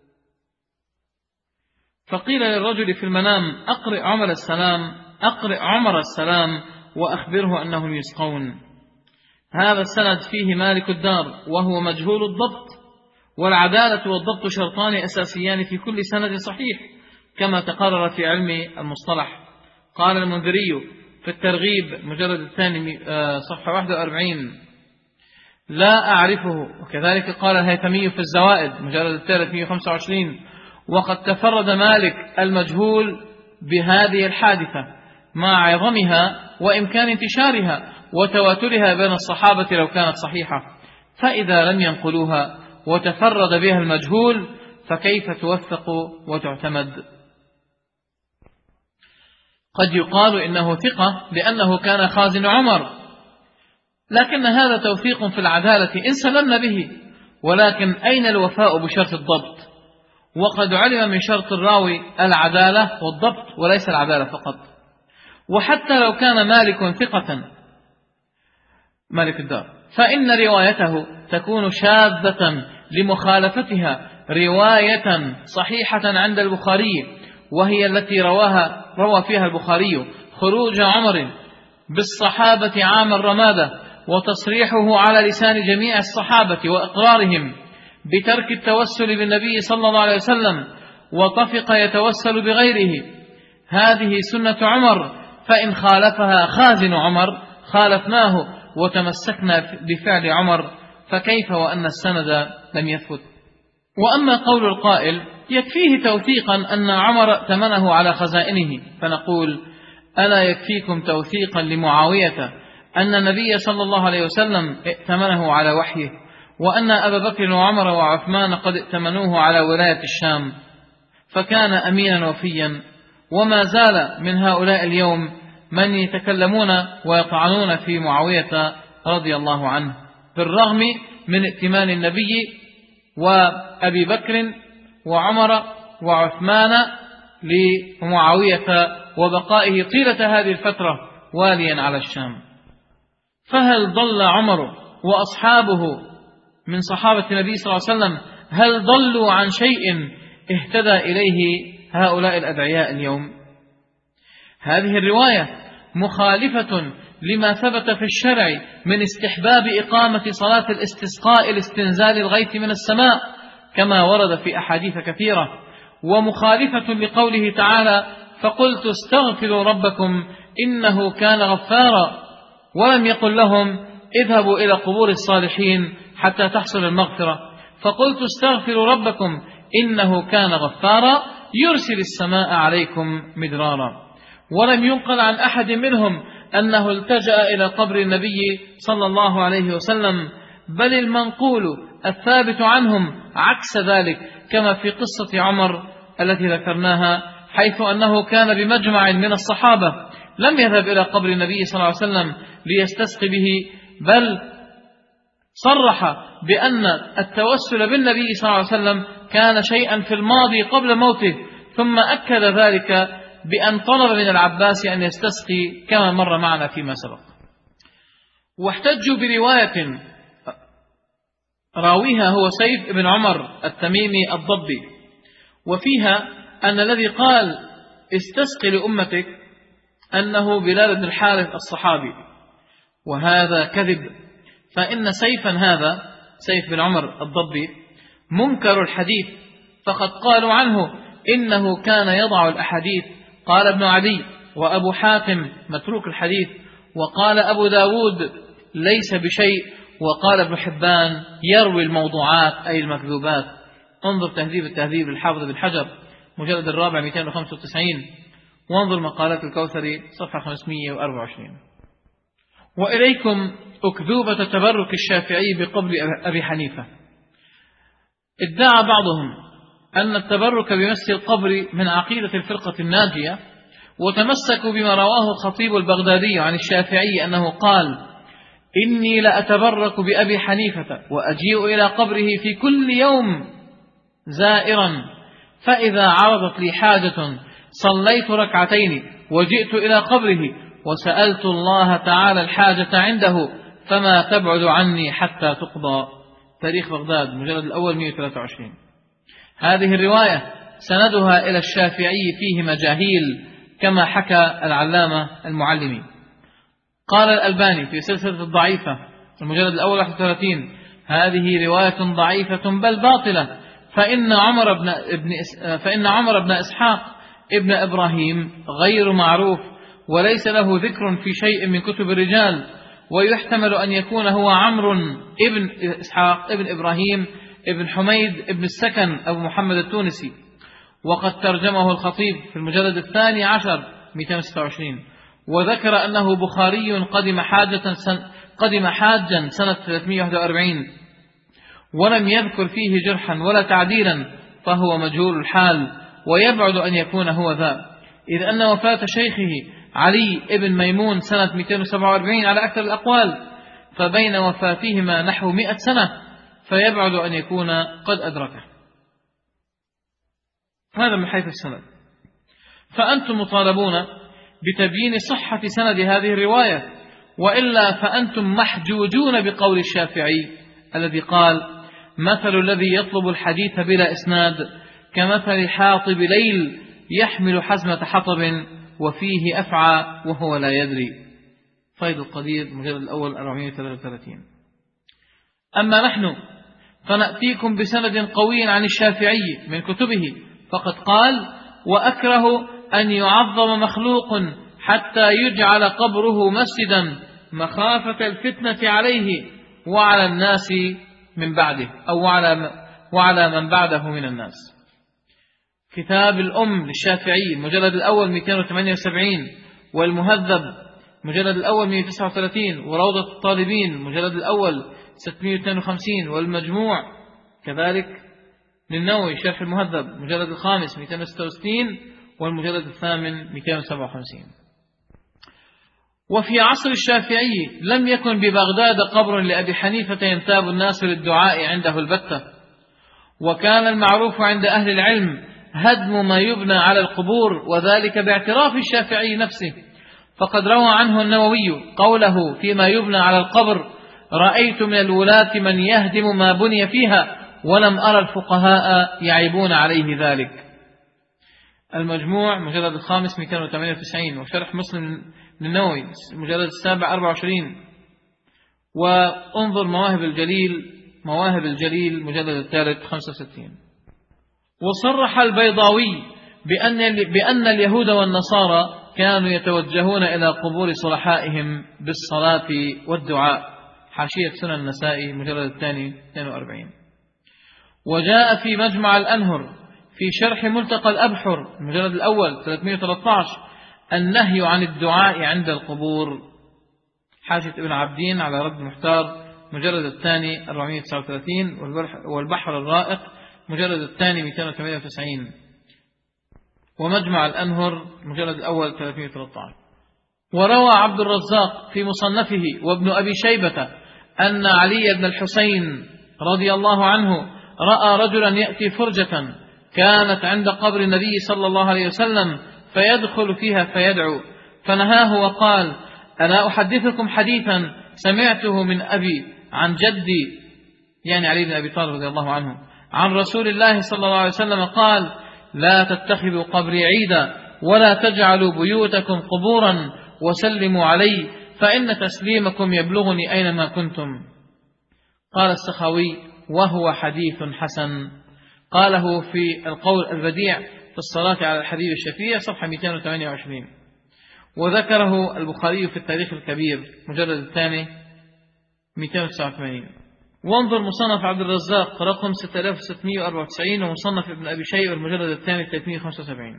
فقيل للرجل في المنام: أقرئ عمر السلام وأخبره أنهم يسقون. هذا السند فيه مالك الدار وهو مجهول الضبط، والعدالة والضبط شرطان أساسيان في كل سند صحيح كما تقرر في علم المصطلح. قال المنذري في الترغيب مجلد الثاني صفحة 41: لا أعرفه. وكذلك قال الهيثمي في الزوائد مجلد الثالث 125: وقد تفرد مالك المجهول بهذه الحادثة مع عظمها وإمكان انتشارها وتواترها بين الصحابة لو كانت صحيحة، فإذا لم ينقلوها وتفرد بها المجهول فكيف توثق وتعتمد؟ قد يقال إنه ثقة لأنه كان خازن عمر، لكن هذا توثيق في العدالة إن سلمنا به، ولكن أين الوفاء بشرط الضبط؟ وقد علم من شرط الراوي العدالة والضبط وليس العدالة فقط. وحتى لو كان مالك ثقة مالك الدار فإن روايته تكون شاذة لمخالفتها رواية صحيحة عند البخاري، وهي التي روى فيها البخاري خروج عمر بالصحابة عام الرمادة وتصريحه على لسان جميع الصحابة وإقرارهم بترك التوسل بالنبي صلى الله عليه وسلم، وطفق يتوسل بغيره. هذه سنة عمر، فإن خالفها خازن عمر خالفناه وتمسكنا بفعل عمر، فكيف وأن السند لم يثبت؟ وأما قول القائل يكفيه توثيقا أن عمر ائتمنه على خزائنه، فنقول: ألا يكفيكم توثيقا لمعاوية أن النبي صلى الله عليه وسلم ائتمنه على وحيه، وأن أبا بكر وعمر وعثمان قد ائتمنوه على ولاية الشام، فكان أمينا وفيا. وما زال من هؤلاء اليوم من يتكلمون ويطعنون في معاوية رضي الله عنه بالرغم من ائتمان النبي وأبي بكر وعمر وعثمان لمعاوية وبقائه طيلة هذه الفترة واليا على الشام. فهل ضل عمر وأصحابه من صحابة النبي صلى الله عليه وسلم؟ هل ضلوا عن شيء اهتدى إليه هؤلاء الأدعياء اليوم؟ هذه الرواية مخالفة لما ثبت في الشرع من استحباب إقامة صلاة الاستسقاء لاستنزال الغيث من السماء كما ورد في أحاديث كثيرة، ومخالفة لقوله تعالى: فقلت استغفروا ربكم إنه كان غفارا، ولم يقل لهم اذهبوا إلى قبور الصالحين حتى تحصل المغفرة. فقلت استغفروا ربكم إنه كان غفارا يرسل السماء عليكم مدرارا. ولم ينقل عن أحد منهم أنه التجأ إلى قبر النبي صلى الله عليه وسلم، بل المنقول الثابت عنهم عكس ذلك، كما في قصة عمر التي ذكرناها، حيث أنه كان بمجمع من الصحابة لم يذهب إلى قبر النبي صلى الله عليه وسلم ليستسقي به، بل صرح بأن التوسل بالنبي صلى الله عليه وسلم كان شيئا في الماضي قبل موته، ثم أكد ذلك بأن طلب من العباس أن يستسقي كما مر معنا فيما سبق. واحتجوا برواية راويها هو سيف بن عمر التميمي الضبي، وفيها أن الذي قال استسقي لأمتك أنه بلال بن الحارث الصحابي، وهذا كذب، فإن سيفا هذا سيف بن عمر الضبي منكر الحديث، فقد قالوا عنه إنه كان يضع الأحاديث. قال ابن عدي وأبو حاتم متروك الحديث، وقال أبو داود ليس بشيء، وقال ابن حبان يروي الموضوعات أي المكذوبات. انظر تهذيب التهذيب للحافظ بن حجر مجلد 4 295، وانظر مقالات الكوثري صفحة 524. وإليكم أكذوبة تبرك الشافعي بقبر أبي حنيفة. ادعى بعضهم أن التبرك بمس القبر من عقيدة الفرقة الناجية، وتمسكوا بما رواه خطيب البغدادي عن الشافعي أنه قال: إني لأتبرك بأبي حنيفة وأجيء إلى قبره في كل يوم زائرا، فإذا عرضت لي حاجة صليت ركعتين وجئت إلى قبره وسألت الله تعالى الحاجة عنده فما تبعد عني حتى تقضى. تاريخ بغداد مجلد الأول 123. هذه الرواية سندها إلى الشافعي فيه مجاهيل كما حكى العلامة المعلمي. قال الألباني في سلسلة الضعيفة المجلد الأول 31: هذه رواية ضعيفة بل باطلة، فإن عمر بن إسحاق ابن إبراهيم غير معروف، وليس له ذكر في شيء من كتب الرجال، ويحتمل أن يكون هو عمرو ابن إسحاق ابن إبراهيم ابن حميد ابن السكن أبو محمد التونسي، وقد ترجمه الخطيب في المجلد 12 226، وذكر أنه بخاري قدم حاجا سنة 341، ولم يذكر فيه جرحا ولا تعديلا، فهو مجهول الحال، ويبعد أن يكون هو ذا، إذ أن وفاة شيخه علي ابن ميمون سنة 247 على أكثر الأقوال، فبين وفاتهما نحو 100 سنة، فيبعد أن يكون قد أدركه. هذا من حيث السند. فأنتم مطالبون بتبيين صحة سند هذه الرواية، وإلا فأنتم محجوجون بقول الشافعي الذي قال: مثل الذي يطلب الحديث بلا إسناد كمثل حاطب ليل يحمل حزمة حطب وفيه أفعى وهو لا يدري. فيض القدير مجلد الأول 433. أما نحن فنأتيكم بسند قوي عن الشافعي من كتبه، فقد قال: وأكره أن يعظم مخلوق حتى يجعل قبره مسجدا مخافة الفتنة عليه وعلى الناس من بعده، أو وعلى من بعده من الناس. كتاب الأم للشافعي المجلد الأول 278، والمهذب مجلد الأول 139، وروضة الطالبين مجلد الأول 652، والمجموع كذلك للنووي شرح المهذب مجلد الخامس 266، والمجلد الثامن 257. وفي عصر الشافعي لم يكن ببغداد قبر لأبي حنيفة ينتاب الناس للدعاء عنده البتة، وكان المعروف عند أهل العلم هدم ما يبنى على القبور، وذلك باعتراف الشافعي نفسه، فقد روى عنه النووي قوله فيما يبنى على القبر: رأيت من الولاة من يهدم ما بني فيها ولم أرى الفقهاء يعيبون عليه ذلك. المجموع مجلد 5 298، وشرح مسلم للنووي مجلد 7 24، وانظر مواهب الجليل مجلد 3 65. وصرح البيضاوي بأن اليهود والنصارى كانوا يتوجهون إلى قبور صلحائهم بالصلاة والدعاء، حاشية سنن النسائي مجلد 2 42. وجاء في مجمع الأنهر في شرح ملتقى الأبحر المجلد الأول 313 النهي عن الدعاء عند القبور، حاشية ابن عبدين على رد المحتار مجلد الثاني 439، والبحر الرائق مجلد الثاني 298، ومجمع الأنهر مجلد الأول 313. وروى عبد الرزاق في مصنفه وابن أبي شيبة أن علي بن الحسين رضي الله عنه رأى رجلا يأتي فرجة كانت عند قبر النبي صلى الله عليه وسلم فيدخل فيها فيدعو، فنهاه وقال: ألا أحدثكم حديثا سمعته من أبي عن جدي، يعني علي بن أبي طالب رضي الله عنه، عن رسول الله صلى الله عليه وسلم قال: لا تتخذوا قبري عيدا ولا تجعلوا بيوتكم قبورا وسلموا علي فإن تسليمكم يبلغني أينما كنتم. قال السخاوي: وهو حديث حسن. قاله في القول البديع في الصلاة على الحبيب الشفيع صفحة 228، وذكره البخاري في التاريخ الكبير مجلد الثاني 289. وانظر مصنف عبد الرزاق رقم 6694، ومصنف ابن أبي شيبة المجلد الثاني 375.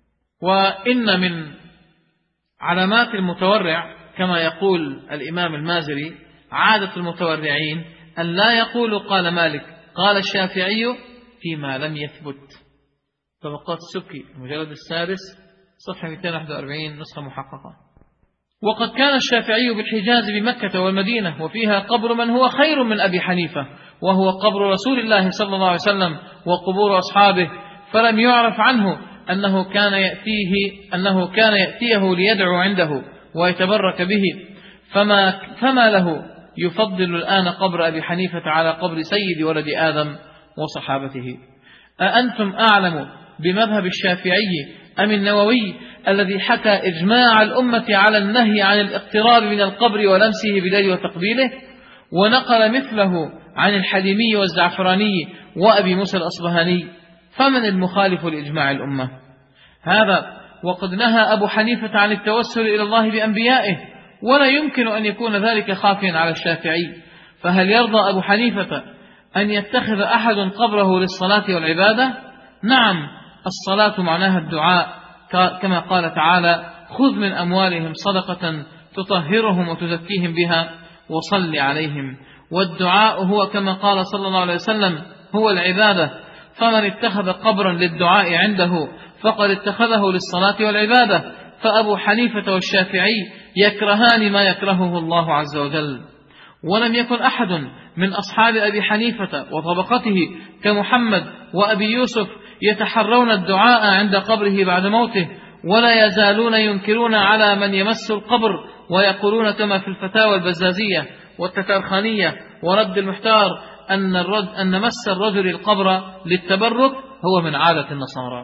وإن من علامات المتورع كما يقول الإمام المازري عادة المتورعين أن لا يقولوا قال مالك قال الشافعي فيما لم يثبت. طبقات السبكي المجلد السادس صفحة 241 نسخة محققة. وقد كان الشافعي بالحجاز بمكة والمدينة، وفيها قبر من هو خير من أبي حنيفة، وهو قبر رسول الله صلى الله عليه وسلم وقبور أصحابه، فلم يعرف عنه أنه كان يأتيه ليدعو عنده ويتبرك به، فما له يفضل الآن قبر أبي حنيفة على قبر سيد ولد آدم وصحابته؟ أأنتم أعلم بمذهب الشافعي أم النووي الذي حكى إجماع الأمة على النهي عن الاقتراب من القبر ولمسه باليد وتقبيله، ونقل مثله عن الحليمي والزعفراني وأبي موسى الأصبهاني؟ فمن المخالف لإجماع الأمة؟ هذا وقد نهى أبو حنيفة عن التوسل إلى الله بأنبيائه، ولا يمكن أن يكون ذلك خافيا على الشافعي، فهل يرضى أبو حنيفة أن يتخذ أحد قبره للصلاة والعبادة؟ نعم، الصلاة معناها الدعاء، كما قال تعالى: خذ من أموالهم صدقة تطهرهم وتزكيهم بها وصل عليهم. والدعاء هو كما قال صلى الله عليه وسلم هو العبادة، فمن اتخذ قبرا للدعاء عنده فقد اتخذه للصلاة والعبادة. فأبو حنيفة والشافعي يكرهان ما يكرهه الله عز وجل. ولم يكن أحد من أصحاب أبي حنيفة وطبقته كمحمد وأبي يوسف يتحرون الدعاء عند قبره بعد موته، ولا يزالون ينكرون على من يمس القبر، ويقولون كما في الفتاوى البزازية والتتارخانية ورد المحتار أن مس الرجل القبر للتبرك هو من عادة النصارى.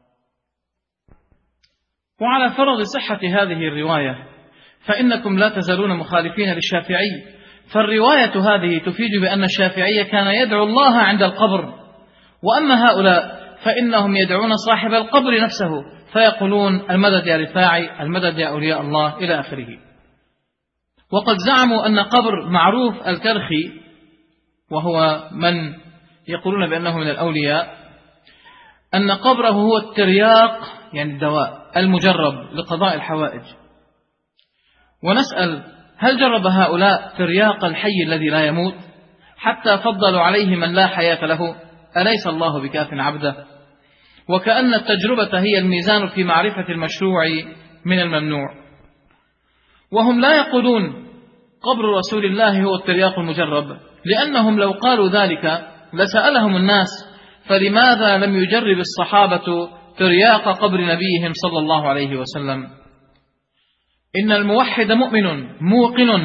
وعلى فرض صحة هذه الرواية فإنكم لا تزالون مخالفين للشافعي، فالرواية هذه تفيد بأن الشافعي كان يدعو الله عند القبر، وأما هؤلاء فإنهم يدعون صاحب القبر نفسه فيقولون: المدد يا رفاعي، المدد يا أولياء الله، إلى آخره. وقد زعموا أن قبر معروف الكرخي، وهو من يقولون بأنه من الأولياء، أن قبره هو الترياق، يعني الدواء المجرب لقضاء الحوائج. ونسأل: هل جرب هؤلاء ترياق الحي الذي لا يموت حتى فضلوا عليه من لا حياة له؟ أليس الله بكاف عبده؟ وكأن التجربة هي الميزان في معرفة المشروع من الممنوع. وهم لا يقولون قبر رسول الله هو الترياق المجرب، لأنهم لو قالوا ذلك لسألهم الناس: فلماذا لم يجرب الصحابة ترياق قبر نبيهم صلى الله عليه وسلم؟ إن الموحد مؤمن موقن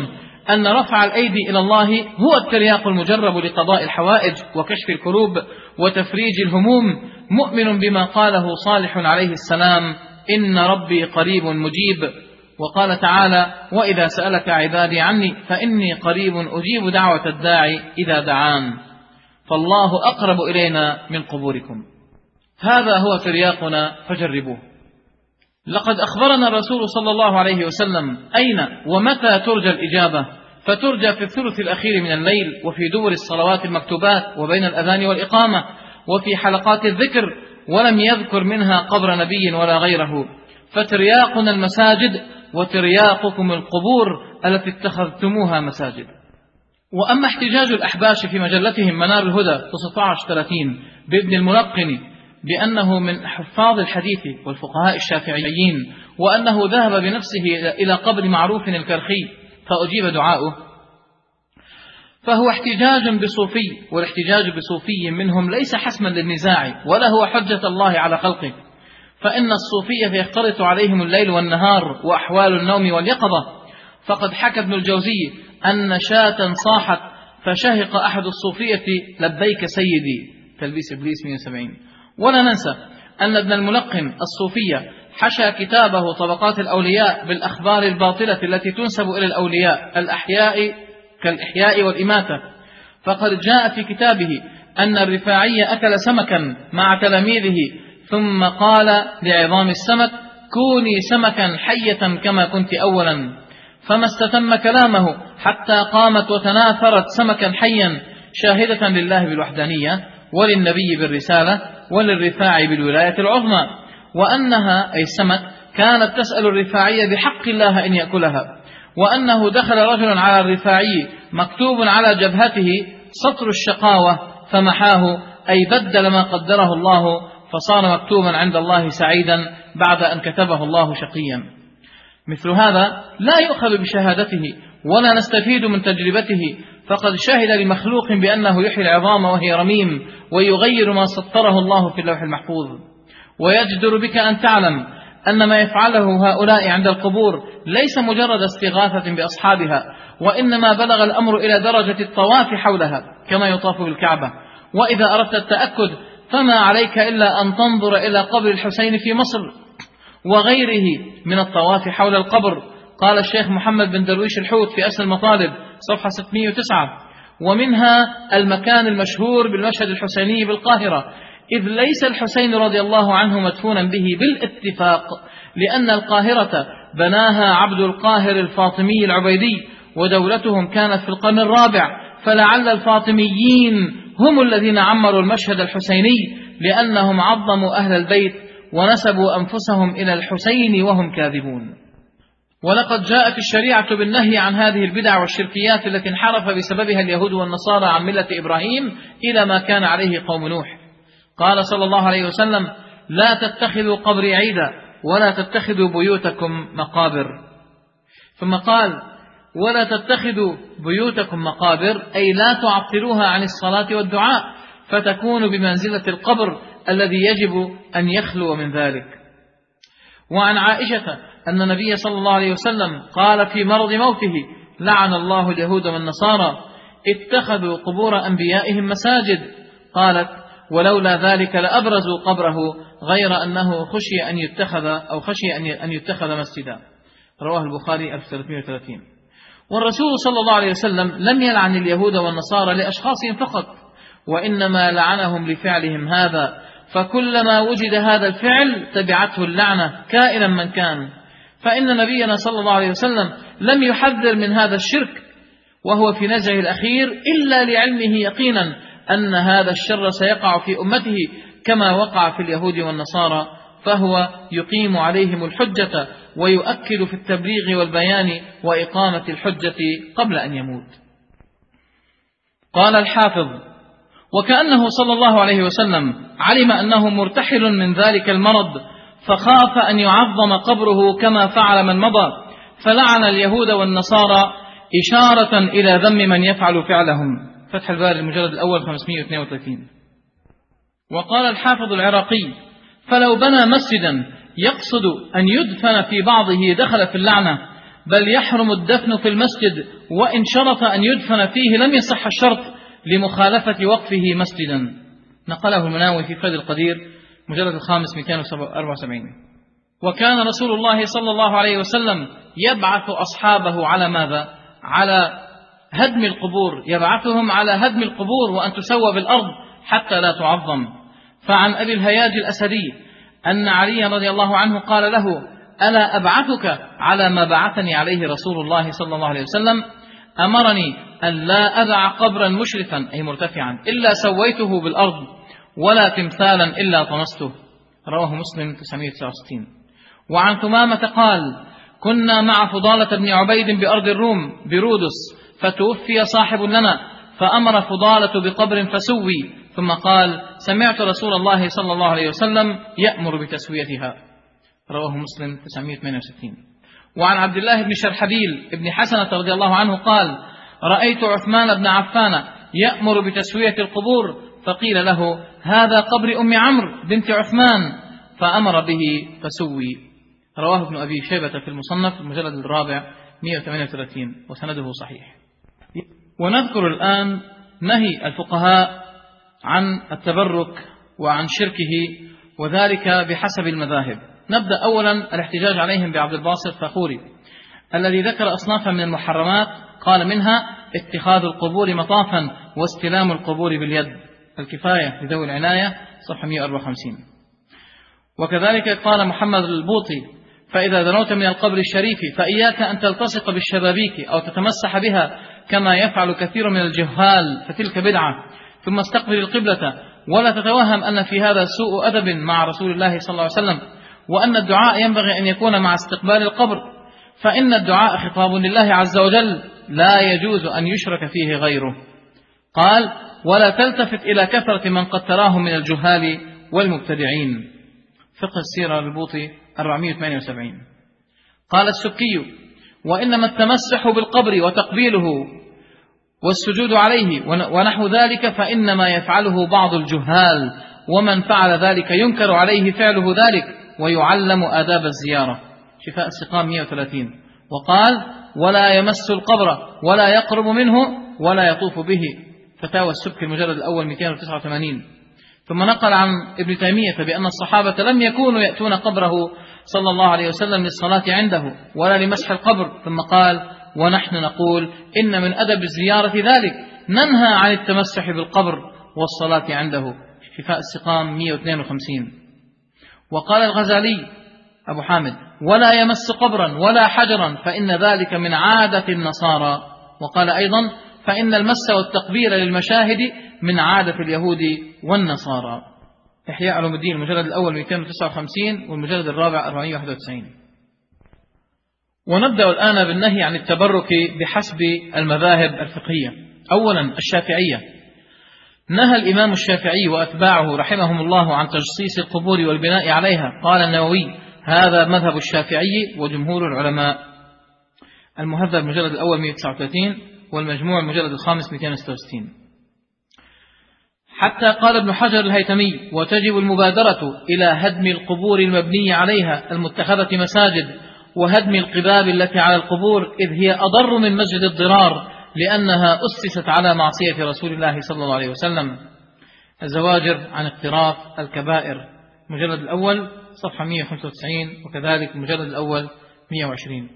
أن رفع الأيدي إلى الله هو الترياق المجرب لقضاء الحوائج وكشف الكروب وتفريج الهموم، مؤمن بما قاله صالح عليه السلام: إن ربي قريب مجيب. وقال تعالى: وإذا سألك عبادي عني فإني قريب أجيب دعوة الداعي إذا دعان. فالله أقرب إلينا من قبوركم. هذا هو ترياقنا فجربوه. لقد أخبرنا الرسول صلى الله عليه وسلم أين ومتى ترجى الإجابة، فترجى في الثلث الأخير من الليل، وفي دبر الصلوات المكتوبات، وبين الأذان والإقامة، وفي حلقات الذكر، ولم يذكر منها قبر نبي ولا غيره. فترياقنا المساجد، وترياقكم القبور التي اتخذتموها مساجد. وأما احتجاج الأحباش في مجلتهم منار الهدى 1930 بابن الملقن بأنه من حفاظ الحديث والفقهاء الشافعيين، وأنه ذهب بنفسه إلى قبر معروف الكرخي فأجيب دعاؤه، فهو احتجاج بصوفي، والاحتجاج بصوفي منهم ليس حسما للنزاع ولا هو حجة الله على خلقه، فإن الصوفية يختلط عليهم الليل والنهار وأحوال النوم واليقظة. فقد حكى ابن الجوزي أن شاة صاحت فشهق أحد الصوفية: لبيك سيدي، تلبيس إبليس 170. ولا ننسى أن ابن الملقن الصوفية حشى كتابه طبقات الأولياء بالأخبار الباطلة التي تنسب إلى الأولياء الأحياء كالإحياء والإماتة. فقد جاء في كتابه أن الرفاعي أكل سمكا مع تلاميذه ثم قال لعظام السمك: كوني سمكا حية كما كنت أولا، فما استتم كلامه حتى قامت وتناثرت سمكا حيا، شاهدة لله بالوحدانية وللنبي بالرسالة وللرفاعي بالولاية العظمى، وأنها أي السمك كانت تسأل الرفاعي بحق الله أن يأكلها، وأنه دخل رجل على الرفاعي مكتوب على جبهته سطر الشقاوة فمحاه، أي بدل ما قدره الله فصار مكتوبا عند الله سعيدا بعد أن كتبه الله شقيا. مثل هذا لا يؤخذ بشهادته ولا نستفيد من تجربته، فقد شهد لمخلوق بأنه يحيي العظام وهي رميم ويغير ما سطره الله في اللوح المحفوظ. ويجدر بك أن تعلم أن ما يفعله هؤلاء عند القبور ليس مجرد استغاثة بأصحابها، وإنما بلغ الأمر إلى درجة الطواف حولها كما يطاف بالكعبة. وإذا أردت التأكد فما عليك إلا أن تنظر إلى قبر الحسين في مصر وغيره من الطواف حول القبر. قال الشيخ محمد بن درويش الحوت في أسل المطالب صفحة 609: ومنها المكان المشهور بالمشهد الحسيني بالقاهرة، إذ ليس الحسين رضي الله عنه مدفونا به بالاتفاق، لأن القاهرة بناها عبد القاهر الفاطمي العبيدي، ودولتهم كانت في القرن الرابع، فلعل الفاطميين هم الذين عمروا المشهد الحسيني، لأنهم عظموا أهل البيت ونسبوا أنفسهم إلى الحسين وهم كاذبون. ولقد جاءت الشريعة بالنهي عن هذه البدع والشركيات التي انحرف بسببها اليهود والنصارى عن ملة إبراهيم إلى ما كان عليه قوم نوح. قال صلى الله عليه وسلم: لا تتخذوا قبري عيدا ولا تتخذوا بيوتكم مقابر. ثم قال: ولا تتخذوا بيوتكم مقابر، أي لا تعطلوها عن الصلاة والدعاء، فتكون بمنزلة القبر الذي يجب أن يخلو من ذلك. وعن عائشة أن النبي صلى الله عليه وسلم قال في مرض موته: لعن الله اليهود والنصارى اتخذوا قبور أنبيائهم مساجد. قالت: ولولا ذلك لأبرزوا قبره، غير أنه خشي أن يتخذ مسجدا. رواه البخاري 1330. والرسول صلى الله عليه وسلم لم يلعن اليهود والنصارى لأشخاصهم فقط، وإنما لعنهم لفعلهم هذا، فكلما وجد هذا الفعل تبعته اللعنة كائنا من كان. فإن نبينا صلى الله عليه وسلم لم يحذر من هذا الشرك وهو في نزعه الأخير إلا لعلمه يقينا أن هذا الشر سيقع في أمته كما وقع في اليهود والنصارى، فهو يقيم عليهم الحجة ويؤكد في التبليغ والبيان وإقامة الحجة قبل أن يموت. قال الحافظ: وكأنه صلى الله عليه وسلم علم أنه مرتحل من ذلك المرض، فخاف أن يعظم قبره كما فعل من مضى، فلعن اليهود والنصارى إشارة إلى ذم من يفعل فعلهم. فتح الباري المجلد الأول 532. وقال الحافظ العراقي: فلو بنى مسجدا يقصد أن يدفن في بعضه دخل في اللعنة، بل يحرم الدفن في المسجد، وإن شرط أن يدفن فيه لم يصح الشرط لمخالفة وقفه مسجدا. نقله المناوي في فيض القدير مجلد 5 274. وكان رسول الله صلى الله عليه وسلم يبعث أصحابه على ماذا؟ على هدم القبور، يبعثهم على هدم القبور وأن تسوى بالأرض حتى لا تعظم. فعن أبي الهياج الأسدي أن علي رضي الله عنه قال له: ألا أبعثك على ما بعثني عليه رسول الله صلى الله عليه وسلم؟ أمرني أن لا أدع قبرا مشرفا أي مرتفعا إلا سويته بالأرض، ولا تمثالا إلا طمسته. رواه مسلم 969. وعن ثمامة قال: كنا مع فضالة بن عبيد بأرض الروم برودس، فتوفي صاحب لنا، فأمر فضالة بقبر فسوي، ثم قال: سمعت رسول الله صلى الله عليه وسلم يأمر بتسويتها. رواه مسلم 968. وعن عبد الله بن شرحبيل بن حسنة رضي الله عنه قال: رأيت عثمان بن عفان يأمر بتسوية القبور، فقيل له: هذا قبر أم عمرو بنت عثمان، فأمر به فسوي. رواه ابن أبي شيبة في المصنف المجلد الرابع 138 وسنده صحيح. ونذكر الآن نهي الفقهاء عن التبرك وعن شركه، وذلك بحسب المذاهب. نبدأ أولا الاحتجاج عليهم بعبد الباسط الفاخوري الذي ذكر أصنافا من المحرمات، قال منها اتخاذ القبور مطافا واستلام القبور باليد، الكفاية لذوي العناية صفحة 154. وكذلك قال محمد البوطي: فإذا دنوت من القبر الشريف فإياك أن تلتصق بالشبابيك أو تتمسح بها كما يفعل كثير من الجهال، فتلك بدعة. ثم استقبل القبلة، ولا تتوهم أن في هذا سوء أدب مع رسول الله صلى الله عليه وسلم، وأن الدعاء ينبغي أن يكون مع استقبال القبر، فإن الدعاء خطاب لله عز وجل لا يجوز أن يشرك فيه غيره. قال: ولا تلتفت إلى كثرة من قد تراهم من الجهال والمبتدعين. فقه السيرة للبوطي 478. قال السبكي: وإنما التمسح بالقبر وتقبيله والسجود عليه ونحو ذلك فإنما يفعله بعض الجهال، ومن فعل ذلك ينكر عليه فعله ذلك ويعلم آداب الزيارة. شفاء السقام 130. وقال: ولا يمس القبر ولا يقرب منه ولا يطوف به. فتاوى السبكي المجلد الأول 289. ثم نقل عن ابن تيمية بأن الصحابة لم يكونوا يأتون قبره صلى الله عليه وسلم للصلاة عنده ولا لمسح القبر. ثم قال: ونحن نقول إن من أدب الزيارة ذلك، ننهى عن التمسح بالقبر والصلاة عنده. شفاء السقام 152. وقال الغزالي أبو حامد: ولا يمس قبرا ولا حجرا فإن ذلك من عادة النصارى. وقال أيضا: فإن المس والتقبيل للمشاهد من عادة اليهود والنصارى. إحياء علوم الدين المجلد الأول 259 والمجلد الرابع 491. ونبدأ الآن بالنهي عن التبرك بحسب المذاهب الفقهية. أولا الشافعية. نهى الإمام الشافعي وأتباعه رحمهم الله عن تجصيص القبور والبناء عليها. قال النووي: هذا مذهب الشافعي وجمهور العلماء. المهذب المجلد الأول 139 والمجموع المجلد الخامس 266. حتى قال ابن حجر الهيثمي: وتجب المبادرة إلى هدم القبور المبنية عليها المتخذة مساجد، وهدم القباب التي على القبور، إذ هي أضر من مسجد الضرار، لأنها أسست على معصية رسول الله صلى الله عليه وسلم. الزواجر عن اقتراف الكبائر المجلد الأول صفحة 195 وكذلك المجلد الأول 120.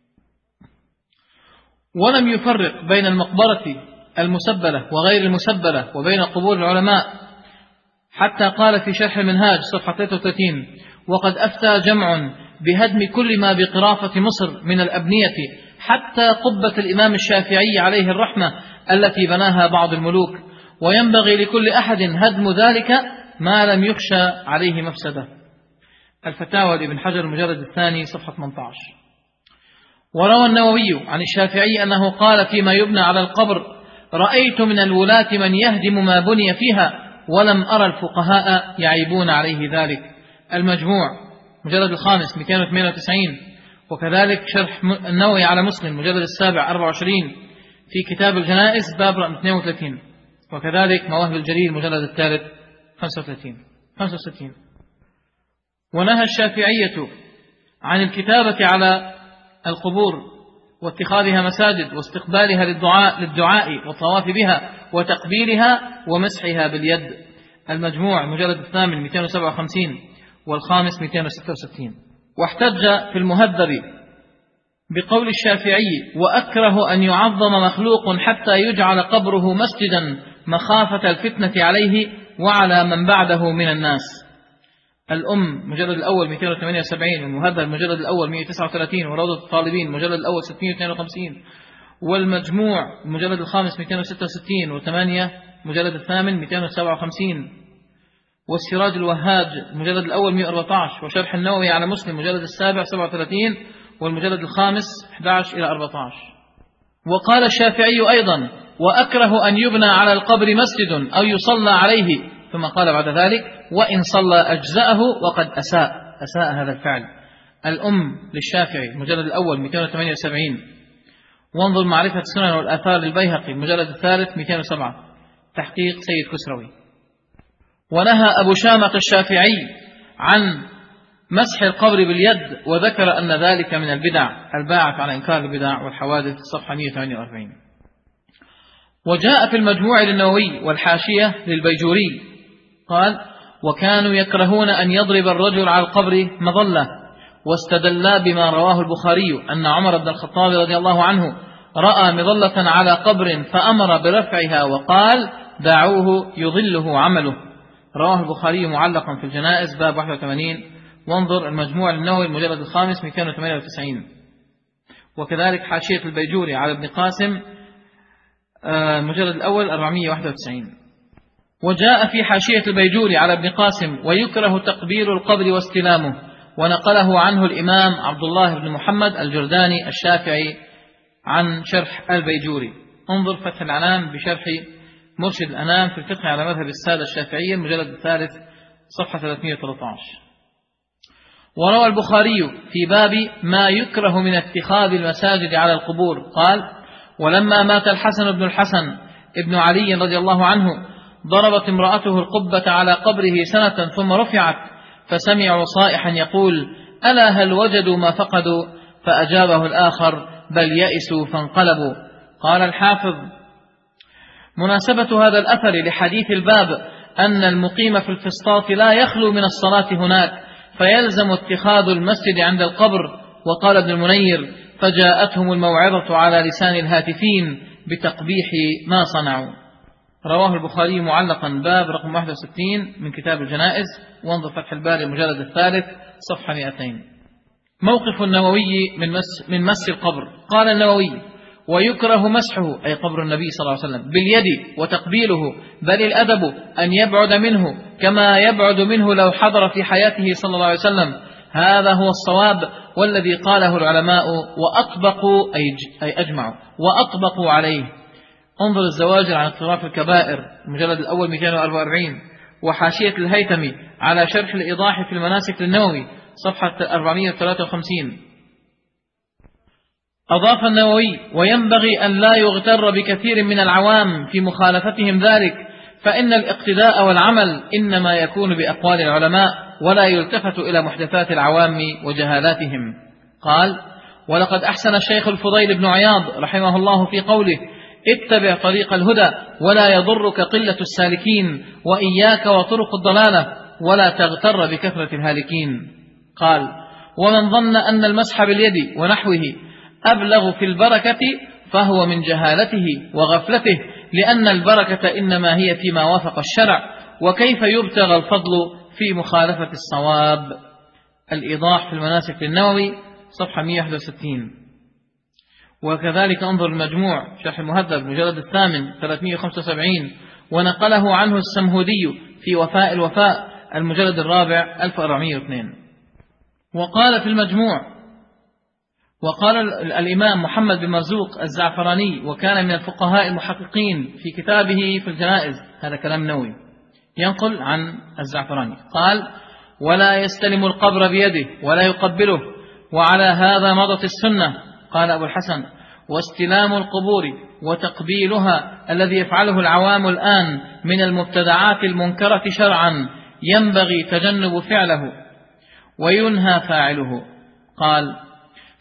ولم يفرق بين المقبرة المسبلة وغير المسبلة وبين قبور العلماء، حتى قال في شرح المنهاج صفحة 33: وقد أفتى جمع بهدم كل ما بقرافة مصر من الأبنية، حتى قبة الإمام الشافعي عليه الرحمة التي بناها بعض الملوك، وينبغي لكل أحد هدم ذلك ما لم يخشى عليه مفسدة. الفتاوى لابن حجر المجلد الثاني صفحة 18. وروى النووي عن الشافعي أنه قال فيما يبنى على القبر: رأيت من الولاة من يهدم ما بني فيها، ولم أرى الفقهاء يعيبون عليه ذلك. المجموع مجلد الخامس 298 وكذلك شرح النووي على مسلم مجلد السابع 24 في كتاب الجنائز باب رقم 32، وكذلك مواهب الجليل مجلد الثالث 65. ونهى الشافعية عن الكتابة على القبور واتخاذها مساجد واستقبالها للدعاء والطواف بها وتقبيلها ومسحها باليد. المجموع المجلد 8 257 والخامس 266. واحتج في المهذب بقول الشافعي: وأكره أن يعظم مخلوق حتى يجعل قبره مسجدا مخافة الفتنة عليه وعلى من بعده من الناس. الأم مجلد الأول 278 والمهذب المجلد الأول 139 وروضة الطالبين مجلد الأول 652 والمجموع المجلد الخامس 266 وثمانية مجلد الثامن 257 والسراج الوهاج المجلد الأول 114 وشرح النووي على مسلم مجلد السابع 37 والمجلد الخامس 11 إلى 14. وقال الشافعي أيضا: وأكره أن يبنى على القبر مسجد أو يصلى عليه، ثم قال بعد ذلك: وإن صلى أجزأه وقد أساء هذا الفعل. الأم للشافعي المجلد الأول 278 وانظر معرفة السنن والآثار للبيهقي المجلد الثالث 207 تحقيق سيد كسروي. ونهى أبو شامة الشافعي عن مسح القبر باليد، وذكر أن ذلك من البدع. الباعث على إنكار البدع والحوادث صفحة 148. وجاء في المجموع للنووي والحاشية للبيجوري قال: وكانوا يكرهون أن يضرب الرجل على القبر مظلة، واستدلا بما رواه البخاري أن عمر بن الخطاب رضي الله عنه رأى مظلة على قبر فأمر برفعها وقال: دعوه يضله عمله. رواه البخاري معلقا في الجنائز باب 81. وانظر المجموع للنووي المجلد الخامس 298. وكذلك حاشية البيجوري على ابن قاسم المجلد الأول 491. وجاء في حاشية البيجوري على ابن قاسم: ويكره تقبيل القبر واستلامه، ونقله عنه الإمام عبد الله بن محمد الجرداني الشافعي عن شرح البيجوري. انظر فتح العنان بشرح مرشد الأنام في الفقه على مذهب السادة الشافعية المجلد الثالث صفحة 313. وروى البخاري في باب ما يكره من اتخاذ المساجد على القبور قال: ولما مات الحسن بن الحسن ابن علي رضي الله عنه ضربت امرأته القبة على قبره سنة ثم رفعت، فسمعوا صائحا يقول: ألا هل وجدوا ما فقدوا؟ فأجابه الآخر: بل يئسوا فانقلبوا. قال الحافظ: مناسبة هذا الأثر لحديث الباب أن المقيم في الفسطاط لا يخلو من الصلاة هناك، فيلزم اتخاذ المسجد عند القبر. وقال ابن المنير: فجاءتهم الموعظة على لسان الهاتفين بتقبيح ما صنعوا. رواه البخاري معلقا باب رقم 61 من كتاب الجنائز. وانظر فتح الباري المجلد الثالث صفحة 200. موقف النووي من مس القبر. قال النووي: ويكره مسحه أي قبر النبي صلى الله عليه وسلم باليد وتقبيله، بل الأدب أن يبعد منه كما يبعد منه لو حضر في حياته صلى الله عليه وسلم. هذا هو الصواب والذي قاله العلماء وأطبقوا أي أجمعوا وأطبقوا عليه. انظر الزواجر عن اقتراف الكبائر المجلد الأول 244 وحاشية الهيثمي على شرح الإيضاح في المناسك للنووي صفحة 453. أضاف النووي: وينبغي أن لا يغتر بكثير من العوام في مخالفتهم ذلك، فإن الاقتداء والعمل إنما يكون بأقوال العلماء، ولا يلتفت إلى محدثات العوام وجهالاتهم. قال: ولقد أحسن الشيخ الفضيل بن عياض رحمه الله في قوله: اتبع طريق الهدى ولا يضرك قلة السالكين، وإياك وطرق الضلالة ولا تغتر بكثرة الهالكين. قال: ومن ظن أن المسح باليد ونحوه أبلغ في البركة فهو من جهالته وغفلته، لأن البركة إنما هي فيما وافق الشرع، وكيف يبتغى الفضل في مخالفة الصواب. الإيضاح في المناسك للنووي صفحة 161. وكذلك انظر المجموع شرح المهذب مجلد الثامن 375 ونقله عنه السمهودي في وفاء الوفاء المجلد الرابع 1402. وقال في المجموع: وقال الإمام محمد بن مرزوق الزعفراني وكان من الفقهاء المحققين في كتابه في الجنائز، هذا كلام نووي ينقل عن الزعفراني، قال: ولا يستلم القبر بيده ولا يقبله، وعلى هذا مضت السنة. قال أبو الحسن: واستلام القبور وتقبيلها الذي يفعله العوام الآن من المبتدعات المنكرة شرعا ينبغي تجنب فعله وينهى فاعله. قال: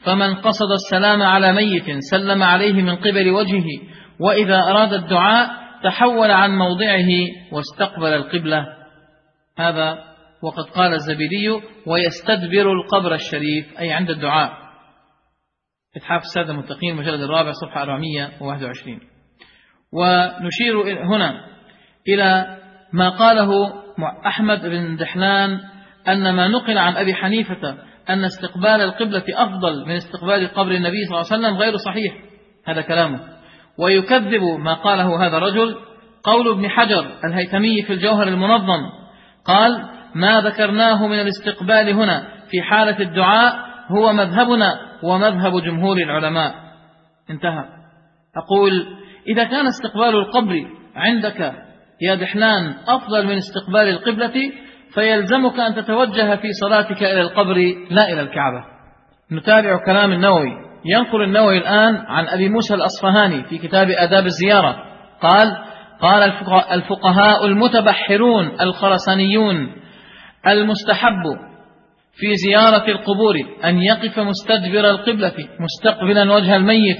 فمن قصد السلام على ميت سلم عليه من قبل وجهه، وإذا أراد الدعاء تحول عن موضعه واستقبل القبلة. هذا وقد قال الزبيدي: ويستدبر القبر الشريف، أي عند الدعاء. إتحاف السادة المتقين المجلد الرابع صفحة 421. ونشير هنا إلى ما قاله أحمد بن دحلان أن ما نقل عن أبي حنيفة أن استقبال القبلة أفضل من استقبال قبر النبي صلى الله عليه وسلم غير صحيح، هذا كلامه. ويكذب ما قاله هذا الرجل قول ابن حجر الهيثمي في الجوهر المنظم، قال: ما ذكرناه من الاستقبال هنا في حالة الدعاء هو مذهبنا ومذهب جمهور العلماء. انتهى. أقول: إذا كان استقبال القبر عندك يا دحلان أفضل من استقبال القبلة، فيلزمك أن تتوجه في صلاتك إلى القبر لا إلى الكعبة. نتابع كلام النووي. ينقل النووي الآن عن أبي موسى الأصفهاني في كتاب آداب الزيارة قال الفقهاء المتبحرون الخرسانيون: المستحب في زيارة القبور أن يقف مستدبر القبلة مستقبلا وجه الميت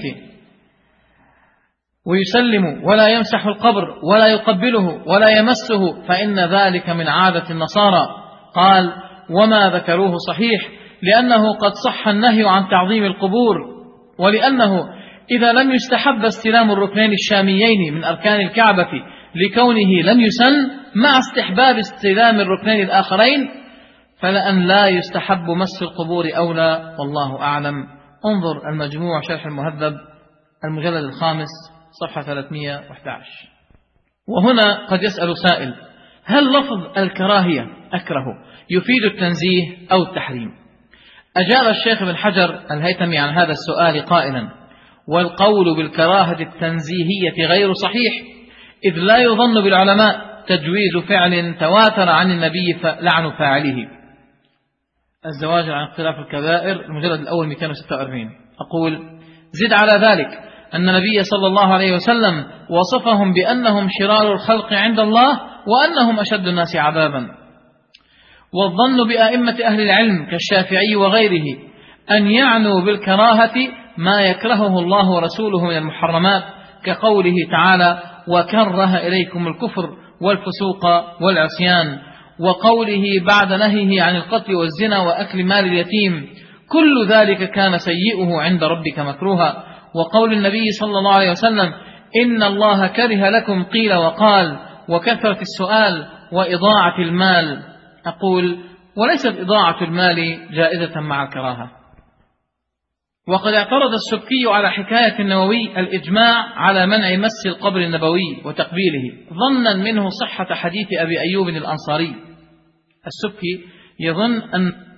ويسلم، ولا يمسح القبر ولا يقبله ولا يمسه، فإن ذلك من عادة النصارى. قال: وما ذكروه صحيح، لأنه قد صح النهي عن تعظيم القبور، ولأنه إذا لم يستحب استلام الركنين الشاميين من أركان الكعبة لكونه لم يسن مع استحباب استلام الركنين الآخرين، فلأن لا يستحب مس القبور أولى، والله أعلم. انظر المجموع شرح المهذب المجلد الخامس صفحة 311. وهنا قد يسأل سائل: هل لفظ الكراهية أكره يفيد التنزيه أو التحريم؟ أجاب الشيخ ابن حجر الهيثمي عن هذا السؤال قائلا: والقول بالكراهة التنزيهية غير صحيح، إذ لا يظن بالعلماء تجويز فعل تواتر عن النبي لعن فاعله. الزواج عن اختلاف الكبائر المجلد الأول 246. أقول: زد على ذلك أن النبي صلى الله عليه وسلم وصفهم بأنهم شرار الخلق عند الله وأنهم أشد الناس عذابا. والظن بأئمة أهل العلم كالشافعي وغيره أن يعنوا بالكراهة ما يكرهه الله ورسوله من المحرمات، كقوله تعالى: وكره إليكم الكفر والفسوق والعصيان، وقوله بعد نهيه عن القتل والزنا وأكل مال اليتيم: كل ذلك كان سيئه عند ربك مكروها. وقول النبي صلى الله عليه وسلم: إن الله كره لكم قيل وقال، وكثرة السؤال وإضاعة المال. أقول: وليست إضاعة المال جائزة مع الكراهة. وقد اعترض السبكي على حكاية النووي الإجماع على منع مس القبر النبوي وتقبيله، ظنا منه صحة حديث أبي أيوب الأنصاري. السبكي يظن أن